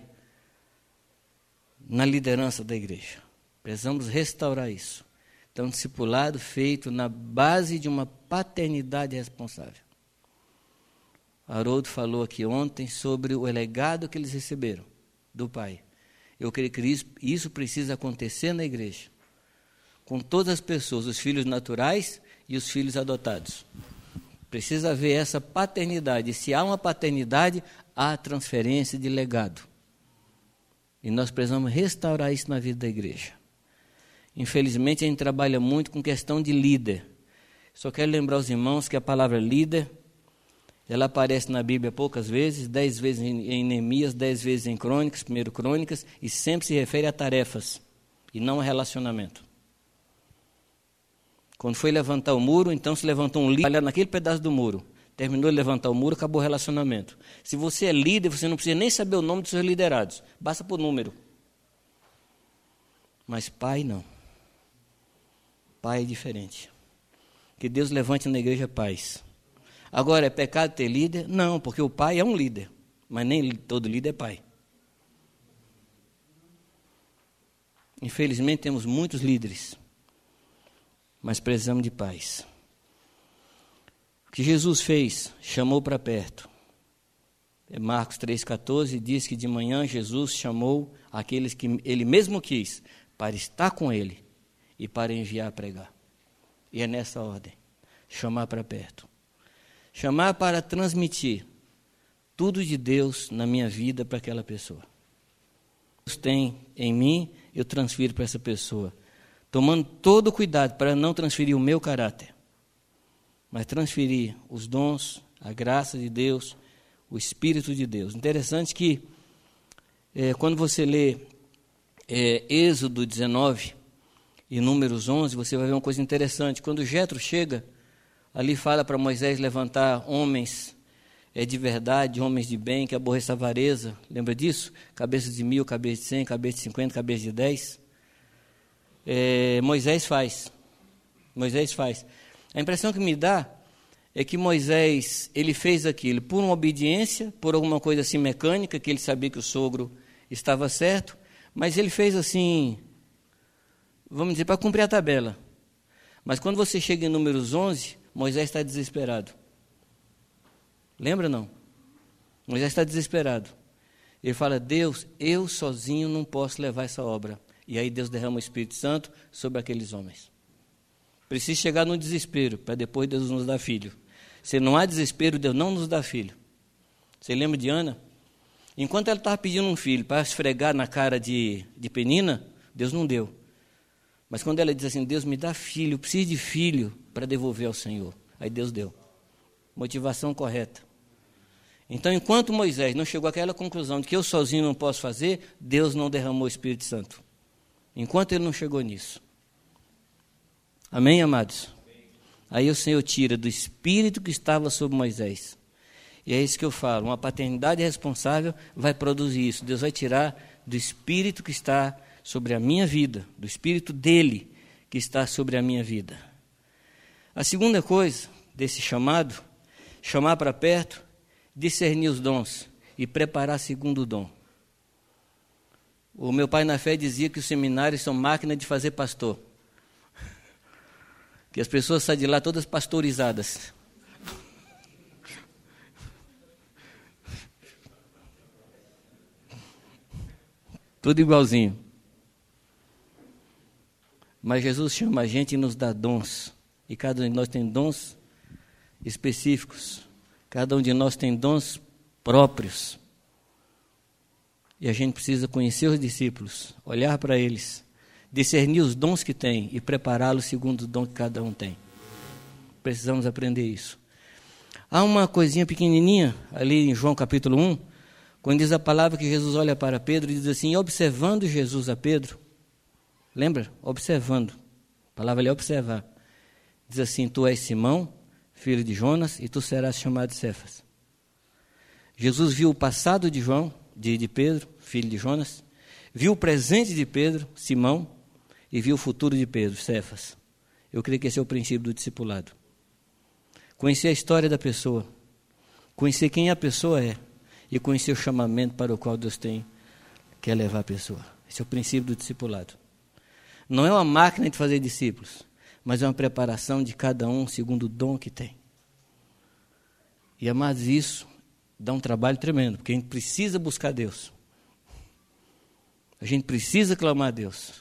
na liderança da igreja. Precisamos restaurar isso. Então, discipulado feito na base de uma paternidade responsável. Haroldo falou aqui ontem sobre o legado que eles receberam do pai. Eu creio que isso precisa acontecer na igreja, com todas as pessoas, os filhos naturais e os filhos adotados. Precisa haver essa paternidade. E se há uma paternidade, há transferência de legado. E nós precisamos restaurar isso na vida da igreja. Infelizmente, a gente trabalha muito com questão de líder. Só quero lembrar os irmãos que a palavra líder, ela aparece na Bíblia poucas vezes, 10 vezes em Neemias, 10 vezes em Crônicas, 1 Crônicas, e sempre se refere a tarefas, e não a relacionamento. Quando foi levantar o muro, então se levantou um líder naquele pedaço do muro. Terminou de levantar o muro, acabou o relacionamento. Se você é líder, você não precisa nem saber o nome dos seus liderados, basta por número. Mas pai não. Pai é diferente. Que Deus levante na igreja pais. Agora, é pecado ter líder? Não, porque o pai é um líder, mas nem todo líder é pai. Infelizmente, temos muitos líderes, mas precisamos de pais. O que Jesus fez, chamou para perto. Marcos 3,14 diz que de manhã Jesus chamou aqueles que ele mesmo quis, para estar com ele e para enviar a pregar. E é nessa ordem, chamar para perto. Chamar para transmitir tudo de Deus na minha vida para aquela pessoa. Deus tem em mim, eu transfiro para essa pessoa, tomando todo o cuidado para não transferir o meu caráter, mas transferir os dons, a graça de Deus, o Espírito de Deus. Interessante que quando você lê Êxodo 19 e Números 11, você vai ver uma coisa interessante. Quando Jetro chega, ali fala para Moisés levantar homens de verdade, homens de bem, que aborreça a avareza. Lembra disso? Cabeças de 1000, cabeça de 100, cabeça de 50, cabeça de 10. Moisés faz. A impressão que me dá é que Moisés, ele fez aquilo por uma obediência, por alguma coisa assim mecânica, que ele sabia que o sogro estava certo, mas ele fez assim, vamos dizer, para cumprir a tabela. Mas quando você chega em Números 11, Moisés está desesperado. Lembra não? Moisés está desesperado. Ele fala, Deus, eu sozinho não posso levar essa obra. E aí Deus derrama o Espírito Santo sobre aqueles homens. Precisa chegar no desespero, para depois Deus nos dar filho. Se não há desespero, Deus não nos dá filho. Você lembra de Ana? Enquanto ela estava pedindo um filho para esfregar na cara de Penina, Deus não deu. Mas quando ela diz assim, Deus me dá filho, eu preciso de filho para devolver ao Senhor. Aí Deus deu. Motivação correta. Então, enquanto Moisés não chegou àquela conclusão de que eu sozinho não posso fazer, Deus não derramou o Espírito Santo. Enquanto ele não chegou nisso. Amém, amados? Aí o Senhor tira do Espírito que estava sobre Moisés. E é isso que eu falo, uma paternidade responsável vai produzir isso. Deus vai tirar do Espírito que está sobre a minha vida, do Espírito dele que está sobre a minha vida. A segunda coisa desse chamado, chamar para perto, discernir os dons e preparar segundo o dom. O meu pai na fé dizia que os seminários são máquina de fazer pastor. Que as pessoas saem de lá todas pastorizadas. Tudo igualzinho. Mas Jesus chama a gente e nos dá dons. E cada um de nós tem dons específicos. Cada um de nós tem dons próprios. E a gente precisa conhecer os discípulos, olhar para eles, discernir os dons que têm e prepará-los segundo o dom que cada um tem. Precisamos aprender isso. Há uma coisinha pequenininha ali em João capítulo 1, quando diz a palavra que Jesus olha para Pedro e diz assim, observando Jesus a Pedro, lembra? Observando. A palavra ali é observar. Diz assim, tu és Simão, filho de Jonas, e tu serás chamado de Cefas. Jesus viu o passado de de Pedro, filho de Jonas, viu o presente de Pedro, Simão, e viu o futuro de Pedro, Cefas. Eu creio que esse é o princípio do discipulado. Conhecer a história da pessoa, conhecer quem a pessoa é e conhecer o chamamento para o qual Deus quer levar a pessoa. Esse é o princípio do discipulado. Não é uma máquina de fazer discípulos, mas é uma preparação de cada um segundo o dom que tem. E, amados, isso dá um trabalho tremendo, porque a gente precisa buscar Deus. A gente precisa clamar a Deus.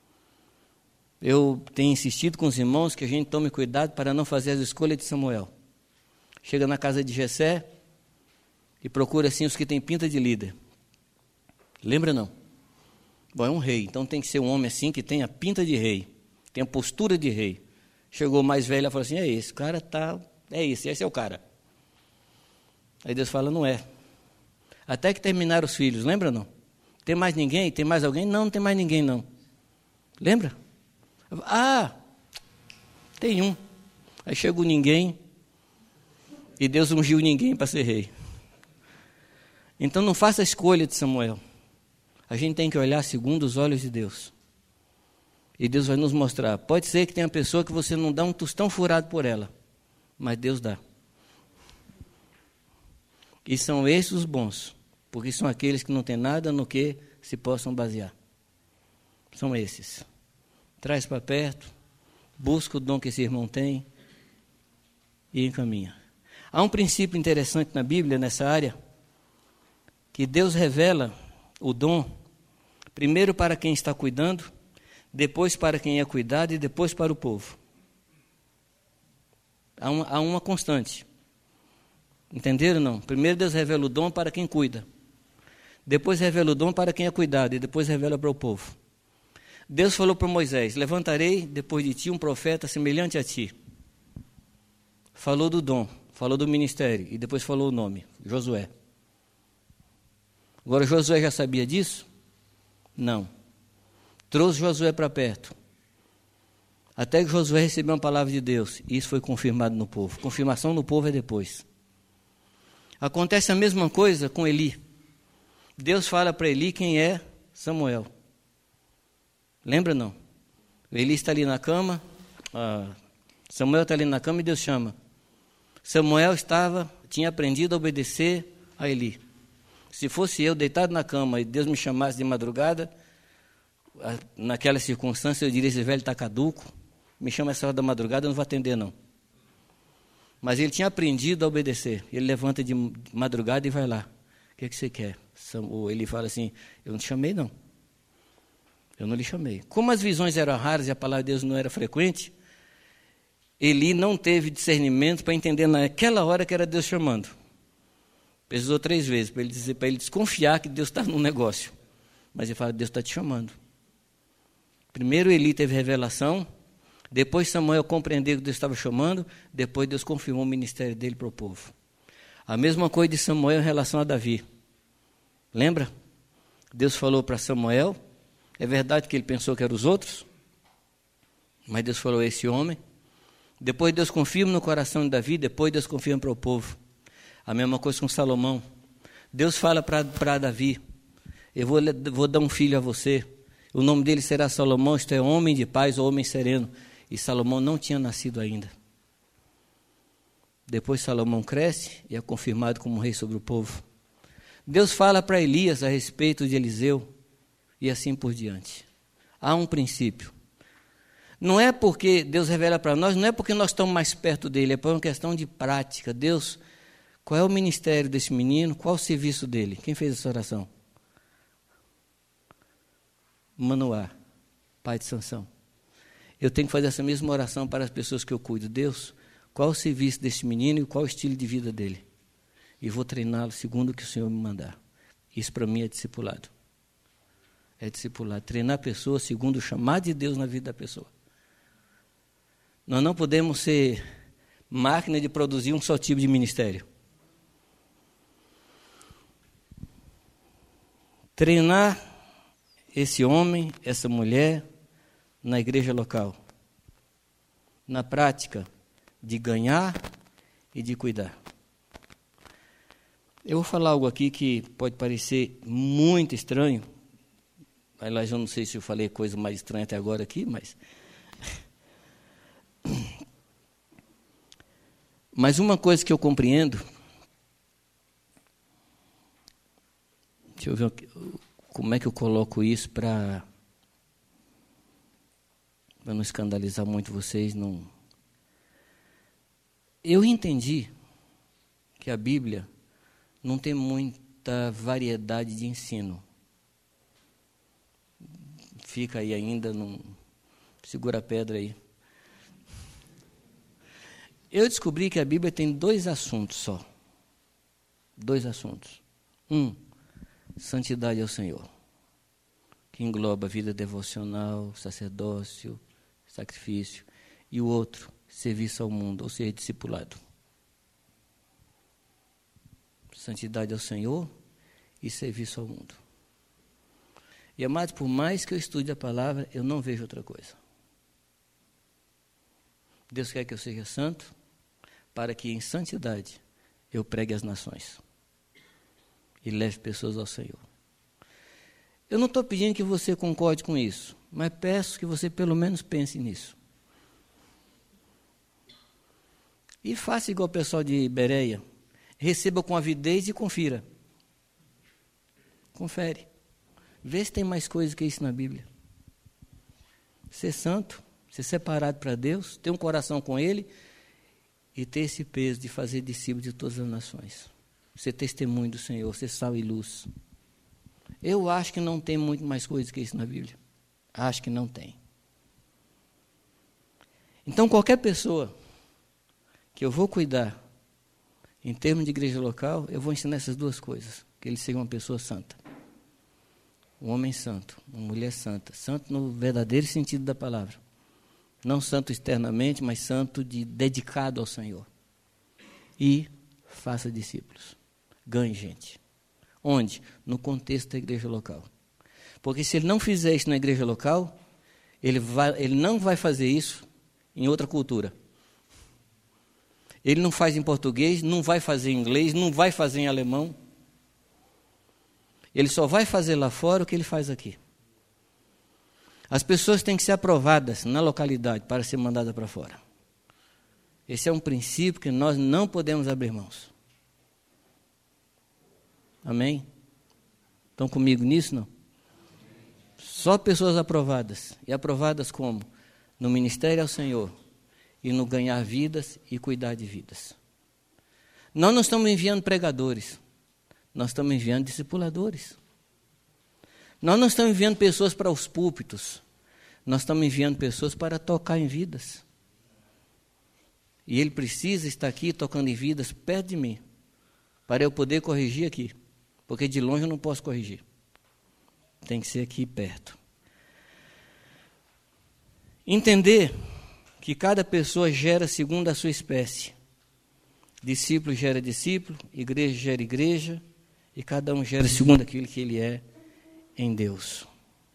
Eu tenho insistido com os irmãos que a gente tome cuidado para não fazer as escolhas de Samuel. Chega na casa de Jessé e procura assim os que têm pinta de líder. Lembra não? Bom, é um rei, então tem que ser um homem assim que tem a pinta de rei, tem a postura de rei. Chegou o mais velho e falou assim, esse cara esse é o cara. Aí Deus fala, não é. Até que terminaram os filhos, lembra não? Tem mais ninguém? Tem mais alguém? Não, não tem mais ninguém não. Lembra? Ah, tem um. Aí chegou ninguém e Deus ungiu ninguém para ser rei. Então não faça a escolha de Samuel. A gente tem que olhar segundo os olhos de Deus. E Deus vai nos mostrar. Pode ser que tenha pessoa que você não dá um tostão furado por ela, mas Deus dá. E são esses os bons, porque são aqueles que não têm nada no que se possam basear. São esses. Traz para perto, busca o dom que esse irmão tem e encaminha. Há um princípio interessante na Bíblia, nessa área, que Deus revela o dom, primeiro para quem está cuidando, depois para quem é cuidado e depois para o povo. Há uma constante. Entenderam ou não? Primeiro Deus revela o dom para quem cuida, depois revela o dom para quem é cuidado e depois revela para o povo. Deus falou para Moisés, levantarei depois de ti um profeta semelhante a ti. Falou do dom, falou do ministério e depois falou o nome, Josué. Agora Josué já sabia disso? Não. Trouxe Josué para perto. Até que Josué recebeu uma palavra de Deus e isso foi confirmado no povo. Confirmação no povo é depois. Acontece a mesma coisa com Eli. Deus fala para Eli quem é Samuel. Lembra não? Eli está ali na cama, Samuel está ali na cama e Deus chama. Samuel tinha aprendido a obedecer a Eli. Se fosse eu deitado na cama e Deus me chamasse de madrugada, naquela circunstância eu diria, esse velho está caduco, me chama essa hora da madrugada, eu não vou atender não. Mas ele tinha aprendido a obedecer. Ele levanta de madrugada e vai lá. O que você quer? Ele fala assim, eu não te chamei não. Eu não lhe chamei. Como as visões eram raras e a palavra de Deus não era frequente, Eli não teve discernimento para entender naquela hora que era Deus chamando. Precisou 3 vezes para ele desconfiar que Deus está no negócio. Mas ele fala, Deus está te chamando. Primeiro Eli teve revelação, depois Samuel compreendeu que Deus estava chamando, depois Deus confirmou o ministério dele para o povo. A mesma coisa de Samuel em relação a Davi. Lembra? Deus falou para Samuel, é verdade que ele pensou que eram os outros, mas Deus falou esse homem. Depois Deus confirma no coração de Davi, depois Deus confirma para o povo. A mesma coisa com Salomão. Deus fala para Davi, eu vou dar um filho a você, o nome dele será Salomão, isto é, homem de paz ou homem sereno. E Salomão não tinha nascido ainda. Depois Salomão cresce e é confirmado como rei sobre o povo. Deus fala para Elias a respeito de Eliseu e assim por diante. Há um princípio. Não é porque Deus revela para nós, não é porque nós estamos mais perto dele, é por uma questão de prática. Deus, qual é o ministério desse menino? Qual o serviço dele? Quem fez essa oração? Manoá, pai de Sansão. Eu tenho que fazer essa mesma oração para as pessoas que eu cuido. Deus, qual o serviço desse menino e qual o estilo de vida dele? e vou treiná-lo segundo o que o Senhor me mandar. Isso para mim é discipulado. É discipulado. Treinar a pessoa segundo o chamado de Deus na vida da pessoa. Nós não podemos ser máquina de produzir um só tipo de ministério. Treinar esse homem, essa mulher, na igreja local. Na prática de ganhar e de cuidar. Eu vou falar algo aqui que pode parecer muito estranho. Aliás, eu não sei se eu falei coisa mais estranha até agora aqui, mas... Mas uma coisa que eu compreendo... Deixa eu ver como é que eu coloco isso para não escandalizar muito vocês. Não. Eu entendi que a Bíblia não tem muita variedade de ensino. Fica aí ainda, não segura a pedra aí. Eu descobri que a Bíblia tem 2 assuntos só. 2 assuntos. Santidade ao Senhor, que engloba vida devocional, sacerdócio, sacrifício. E o outro, serviço ao mundo, ou seja, discipulado. Santidade ao Senhor e serviço ao mundo. E, amados, por mais que eu estude a palavra, eu não vejo outra coisa. Deus quer que eu seja santo, para que em santidade eu pregue às nações e leve pessoas ao Senhor. Eu não estou pedindo que você concorde com isso, mas peço que você pelo menos pense nisso. E faça igual o pessoal de Bereia, receba com avidez e confira. Confere. Vê se tem mais coisas que isso na Bíblia. Ser santo, ser separado para Deus, ter um coração com Ele e ter esse peso de fazer discípulos de todas as nações. Ser testemunho do Senhor, ser sal e luz. Eu acho que não tem muito mais coisas que isso na Bíblia. Acho que não tem. Então, qualquer pessoa que eu vou cuidar, em termos de igreja local, eu vou ensinar essas 2 coisas. Que ele seja uma pessoa santa. Um homem santo, uma mulher santa. Santo no verdadeiro sentido da palavra. Não santo externamente, mas santo dedicado ao Senhor. E faça discípulos. Ganhe gente. Onde? No contexto da igreja local. Porque se ele não fizer isso na igreja local, ele não vai fazer isso em outra cultura. Ele não faz em português, não vai fazer em inglês, não vai fazer em alemão. Ele só vai fazer lá fora o que ele faz aqui. As pessoas têm que ser aprovadas na localidade para ser mandadas para fora. Esse é um princípio que nós não podemos abrir mãos. Amém? Estão comigo nisso, não? Só pessoas aprovadas. E aprovadas como? No ministério ao Senhor. E no ganhar vidas e cuidar de vidas. Nós não estamos enviando pregadores. Nós estamos enviando discipuladores. Nós não estamos enviando pessoas para os púlpitos. Nós estamos enviando pessoas para tocar em vidas. E ele precisa estar aqui tocando em vidas perto de mim. Para eu poder corrigir aqui. Porque de longe eu não posso corrigir. Tem que ser aqui perto. Entender que cada pessoa gera segundo a sua espécie. Discípulo gera discípulo, igreja gera igreja, e cada um gera segundo aquilo que ele é em Deus.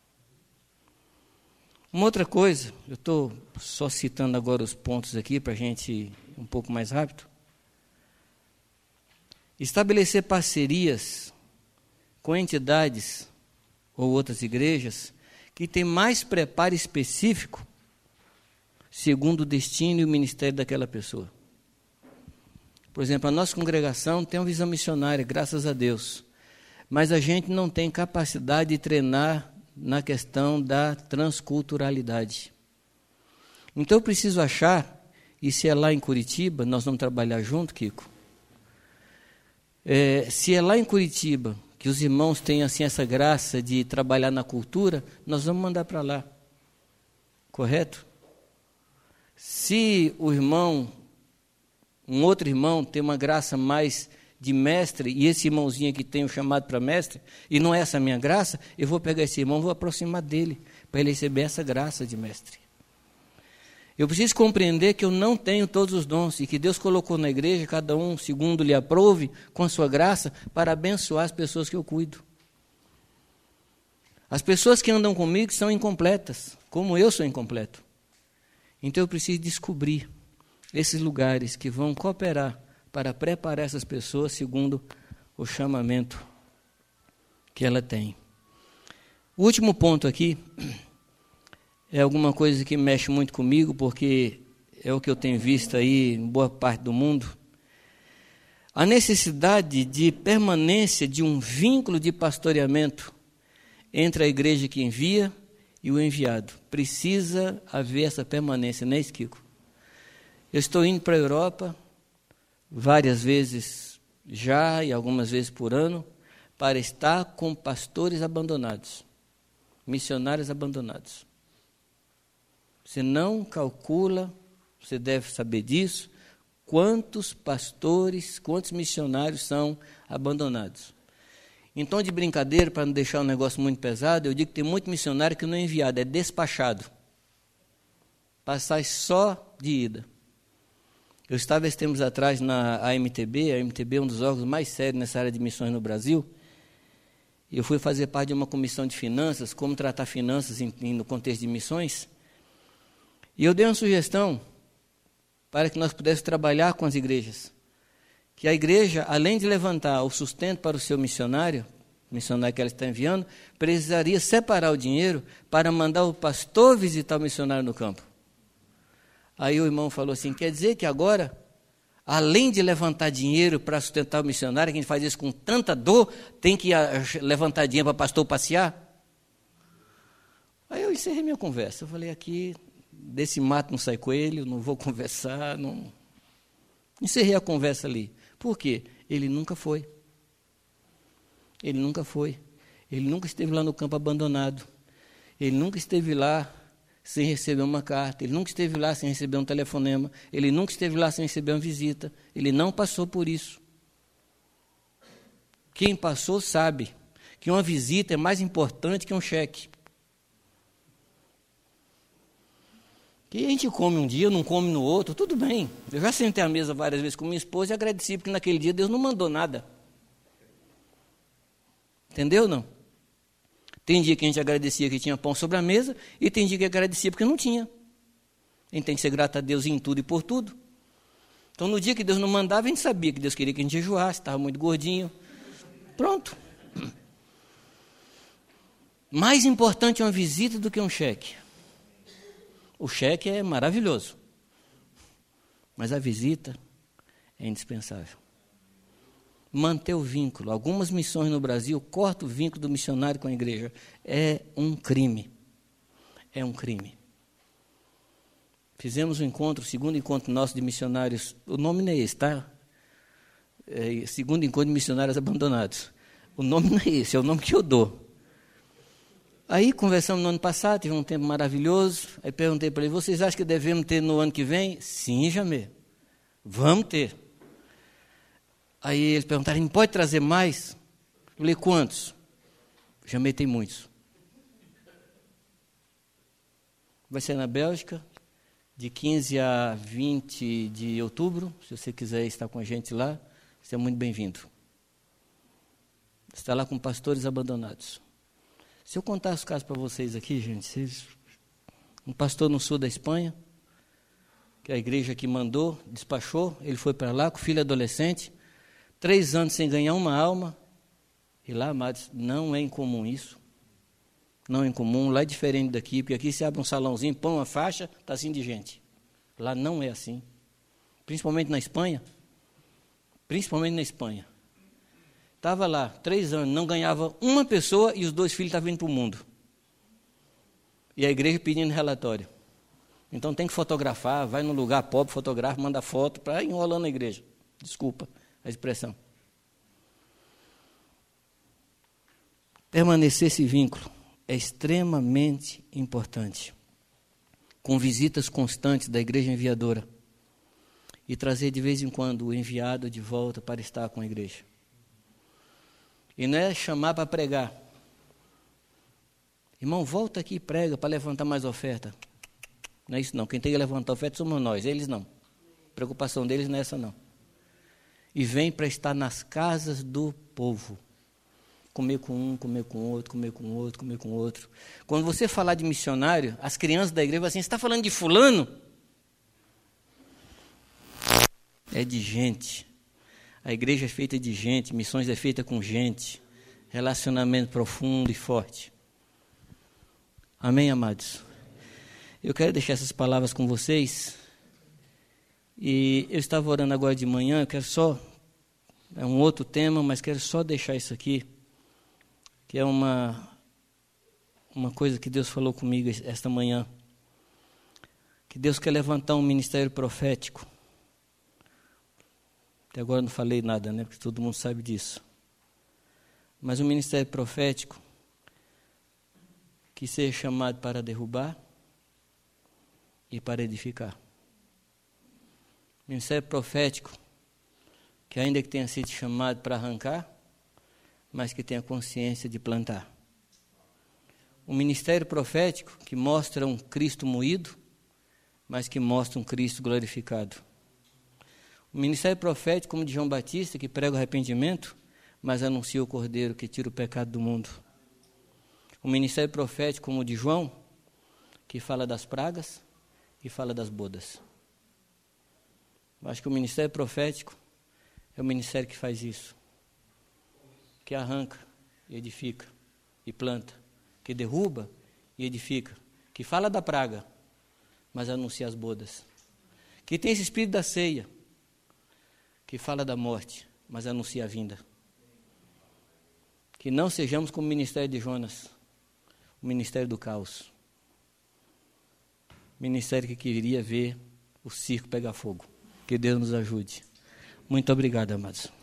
Uma outra coisa, eu estou só citando agora os pontos aqui para a gente ir um pouco mais rápido. Estabelecer parcerias com entidades ou outras igrejas que têm mais preparo específico segundo o destino e o ministério daquela pessoa. Por exemplo, a nossa congregação tem uma visão missionária, graças a Deus, mas a gente não tem capacidade de treinar na questão da transculturalidade. Então eu preciso achar, e se é lá em Curitiba, nós vamos trabalhar junto, Kiko, se é lá em Curitiba que os irmãos têm assim, essa graça de trabalhar na cultura, nós vamos mandar para lá. Correto? Se o irmão, um outro irmão, tem uma graça mais de mestre, e esse irmãozinho aqui tem o chamado para mestre, e não é essa a minha graça, eu vou pegar esse irmão, vou aproximar dele, para ele receber essa graça de mestre. Eu preciso compreender que eu não tenho todos os dons, e que Deus colocou na igreja, cada um segundo lhe aprove, com a sua graça, para abençoar as pessoas que eu cuido. As pessoas que andam comigo são incompletas, como eu sou incompleto. Então eu preciso descobrir esses lugares que vão cooperar para preparar essas pessoas segundo o chamamento que ela tem. O último ponto aqui é alguma coisa que mexe muito comigo, porque é o que eu tenho visto aí em boa parte do mundo. A necessidade de permanência de um vínculo de pastoreamento entre a igreja que envia e o enviado. Precisa haver essa permanência, não é isso, Kiko? Eu estou indo para a Europa várias vezes já, e algumas vezes por ano, para estar com pastores abandonados, missionários abandonados. Você não calcula, você deve saber disso, quantos pastores, quantos missionários são abandonados. Em tom de brincadeira, para não deixar o negócio muito pesado, eu digo que tem muito missionário que não é enviado, é despachado. Passar só de ida. Eu estava esses tempos atrás na AMTB, a AMTB é um dos órgãos mais sérios nessa área de missões no Brasil, e eu fui fazer parte de uma comissão de finanças, como tratar finanças no contexto de missões, e eu dei uma sugestão para que nós pudéssemos trabalhar com as igrejas, que a igreja, além de levantar o sustento para o seu missionário que ela está enviando, precisaria separar o dinheiro para mandar o pastor visitar o missionário no campo. Aí o irmão falou assim, quer dizer que agora, além de levantar dinheiro para sustentar o missionário, que a gente faz isso com tanta dor, tem que levantar dinheiro para o pastor passear? Aí eu encerrei minha conversa. Eu falei, aqui, desse mato não sai coelho, não vou conversar. Não. Encerrei a conversa ali. Por quê? Ele nunca foi. Ele nunca foi. Ele nunca esteve lá no campo abandonado. Ele nunca esteve lá sem receber uma carta, ele nunca esteve lá sem receber um telefonema, ele nunca esteve lá sem receber uma visita, ele não passou por isso. Quem passou sabe que uma visita é mais importante que um cheque. Que a gente come um dia, não come no outro, tudo bem. Eu já sentei à mesa várias vezes com minha esposa e agradeci, porque naquele dia Deus não mandou nada. Entendeu ou não? Tem dia que a gente agradecia que tinha pão sobre a mesa, e tem dia que agradecia porque não tinha. A gente tem que ser grato a Deus em tudo e por tudo. Então, no dia que Deus não mandava, a gente sabia que Deus queria que a gente jejuasse, estava muito gordinho. Pronto. Mais importante é uma visita do que um cheque. O cheque é maravilhoso, mas a visita é indispensável. Manter o vínculo. Algumas missões no Brasil cortam o vínculo do missionário com a igreja. É um crime. É um crime. Fizemos um encontro, o segundo encontro nosso de missionários, o nome não é esse, tá? Segundo encontro de missionários abandonados. O nome não é esse, é o nome que eu dou. Aí conversamos no ano passado, tive um tempo maravilhoso, aí perguntei para ele, vocês acham que devemos ter no ano que vem? Sim, Jamê, vamos ter. Aí eles perguntaram, pode trazer mais? Eu falei, quantos? Jamê tem muitos. Vai ser na Bélgica, de 15 a 20 de outubro. Se você quiser estar com a gente lá, você é muito bem-vindo. Está lá com pastores abandonados. Se eu contar os casos para vocês aqui, gente, um pastor no sul da Espanha, que a igreja aqui mandou, despachou, ele foi para lá com o filho adolescente, 3 anos sem ganhar uma alma, e lá, amados, não é incomum isso. Não é incomum, lá é diferente daqui, porque aqui se abre um salãozinho, põe uma faixa, está assim de gente. Lá não é assim. Principalmente na Espanha. Principalmente na Espanha. Estava lá, 3 anos, não ganhava uma pessoa e os 2 filhos estavam indo para o mundo. E a igreja pedindo relatório. Então tem que fotografar, vai num lugar pobre, fotografa, manda foto para ir enrolando a igreja. Desculpa a expressão. Permanecer esse vínculo é extremamente importante. Com visitas constantes da igreja enviadora. e trazer de vez em quando o enviado de volta para estar com a igreja. E não é chamar para pregar. Irmão, volta aqui e prega para levantar mais oferta. Não é isso não. Quem tem que levantar oferta somos nós, eles não. A preocupação deles não é essa não. E vem para estar nas casas do povo. Comer com um, comer com outro, comer com outro, comer com outro. Quando você falar de missionário, as crianças da igreja vão assim, você está falando de fulano? É de gente. A igreja é feita de gente, missões é feita com gente. Relacionamento profundo e forte. Amém, amados? Eu quero deixar essas palavras com vocês. E eu estava orando agora de manhã, eu quero só, é um outro tema, mas quero só deixar isso aqui, que é uma coisa que Deus falou comigo esta manhã. Que Deus quer levantar um ministério profético. Até agora eu não falei nada, né? Porque todo mundo sabe disso. Mas um ministério profético que seja chamado para derrubar e para edificar. Ministério profético que ainda que tenha sido chamado para arrancar, mas que tenha consciência de plantar. Um ministério profético que mostra um Cristo moído, mas que mostra um Cristo glorificado. O ministério profético, como de João Batista, que prega o arrependimento, mas anuncia o Cordeiro que tira o pecado do mundo. O ministério profético, como o de João, que fala das pragas e fala das bodas. Eu acho que o ministério profético é o ministério que faz isso. Que arranca e edifica e planta. Que derruba e edifica. Que fala da praga, mas anuncia as bodas. Que tem esse espírito da ceia, que fala da morte, mas anuncia a vinda. Que não sejamos como o ministério de Jonas, o ministério do caos. O ministério que queria ver o circo pegar fogo. Que Deus nos ajude. Muito obrigado, amados.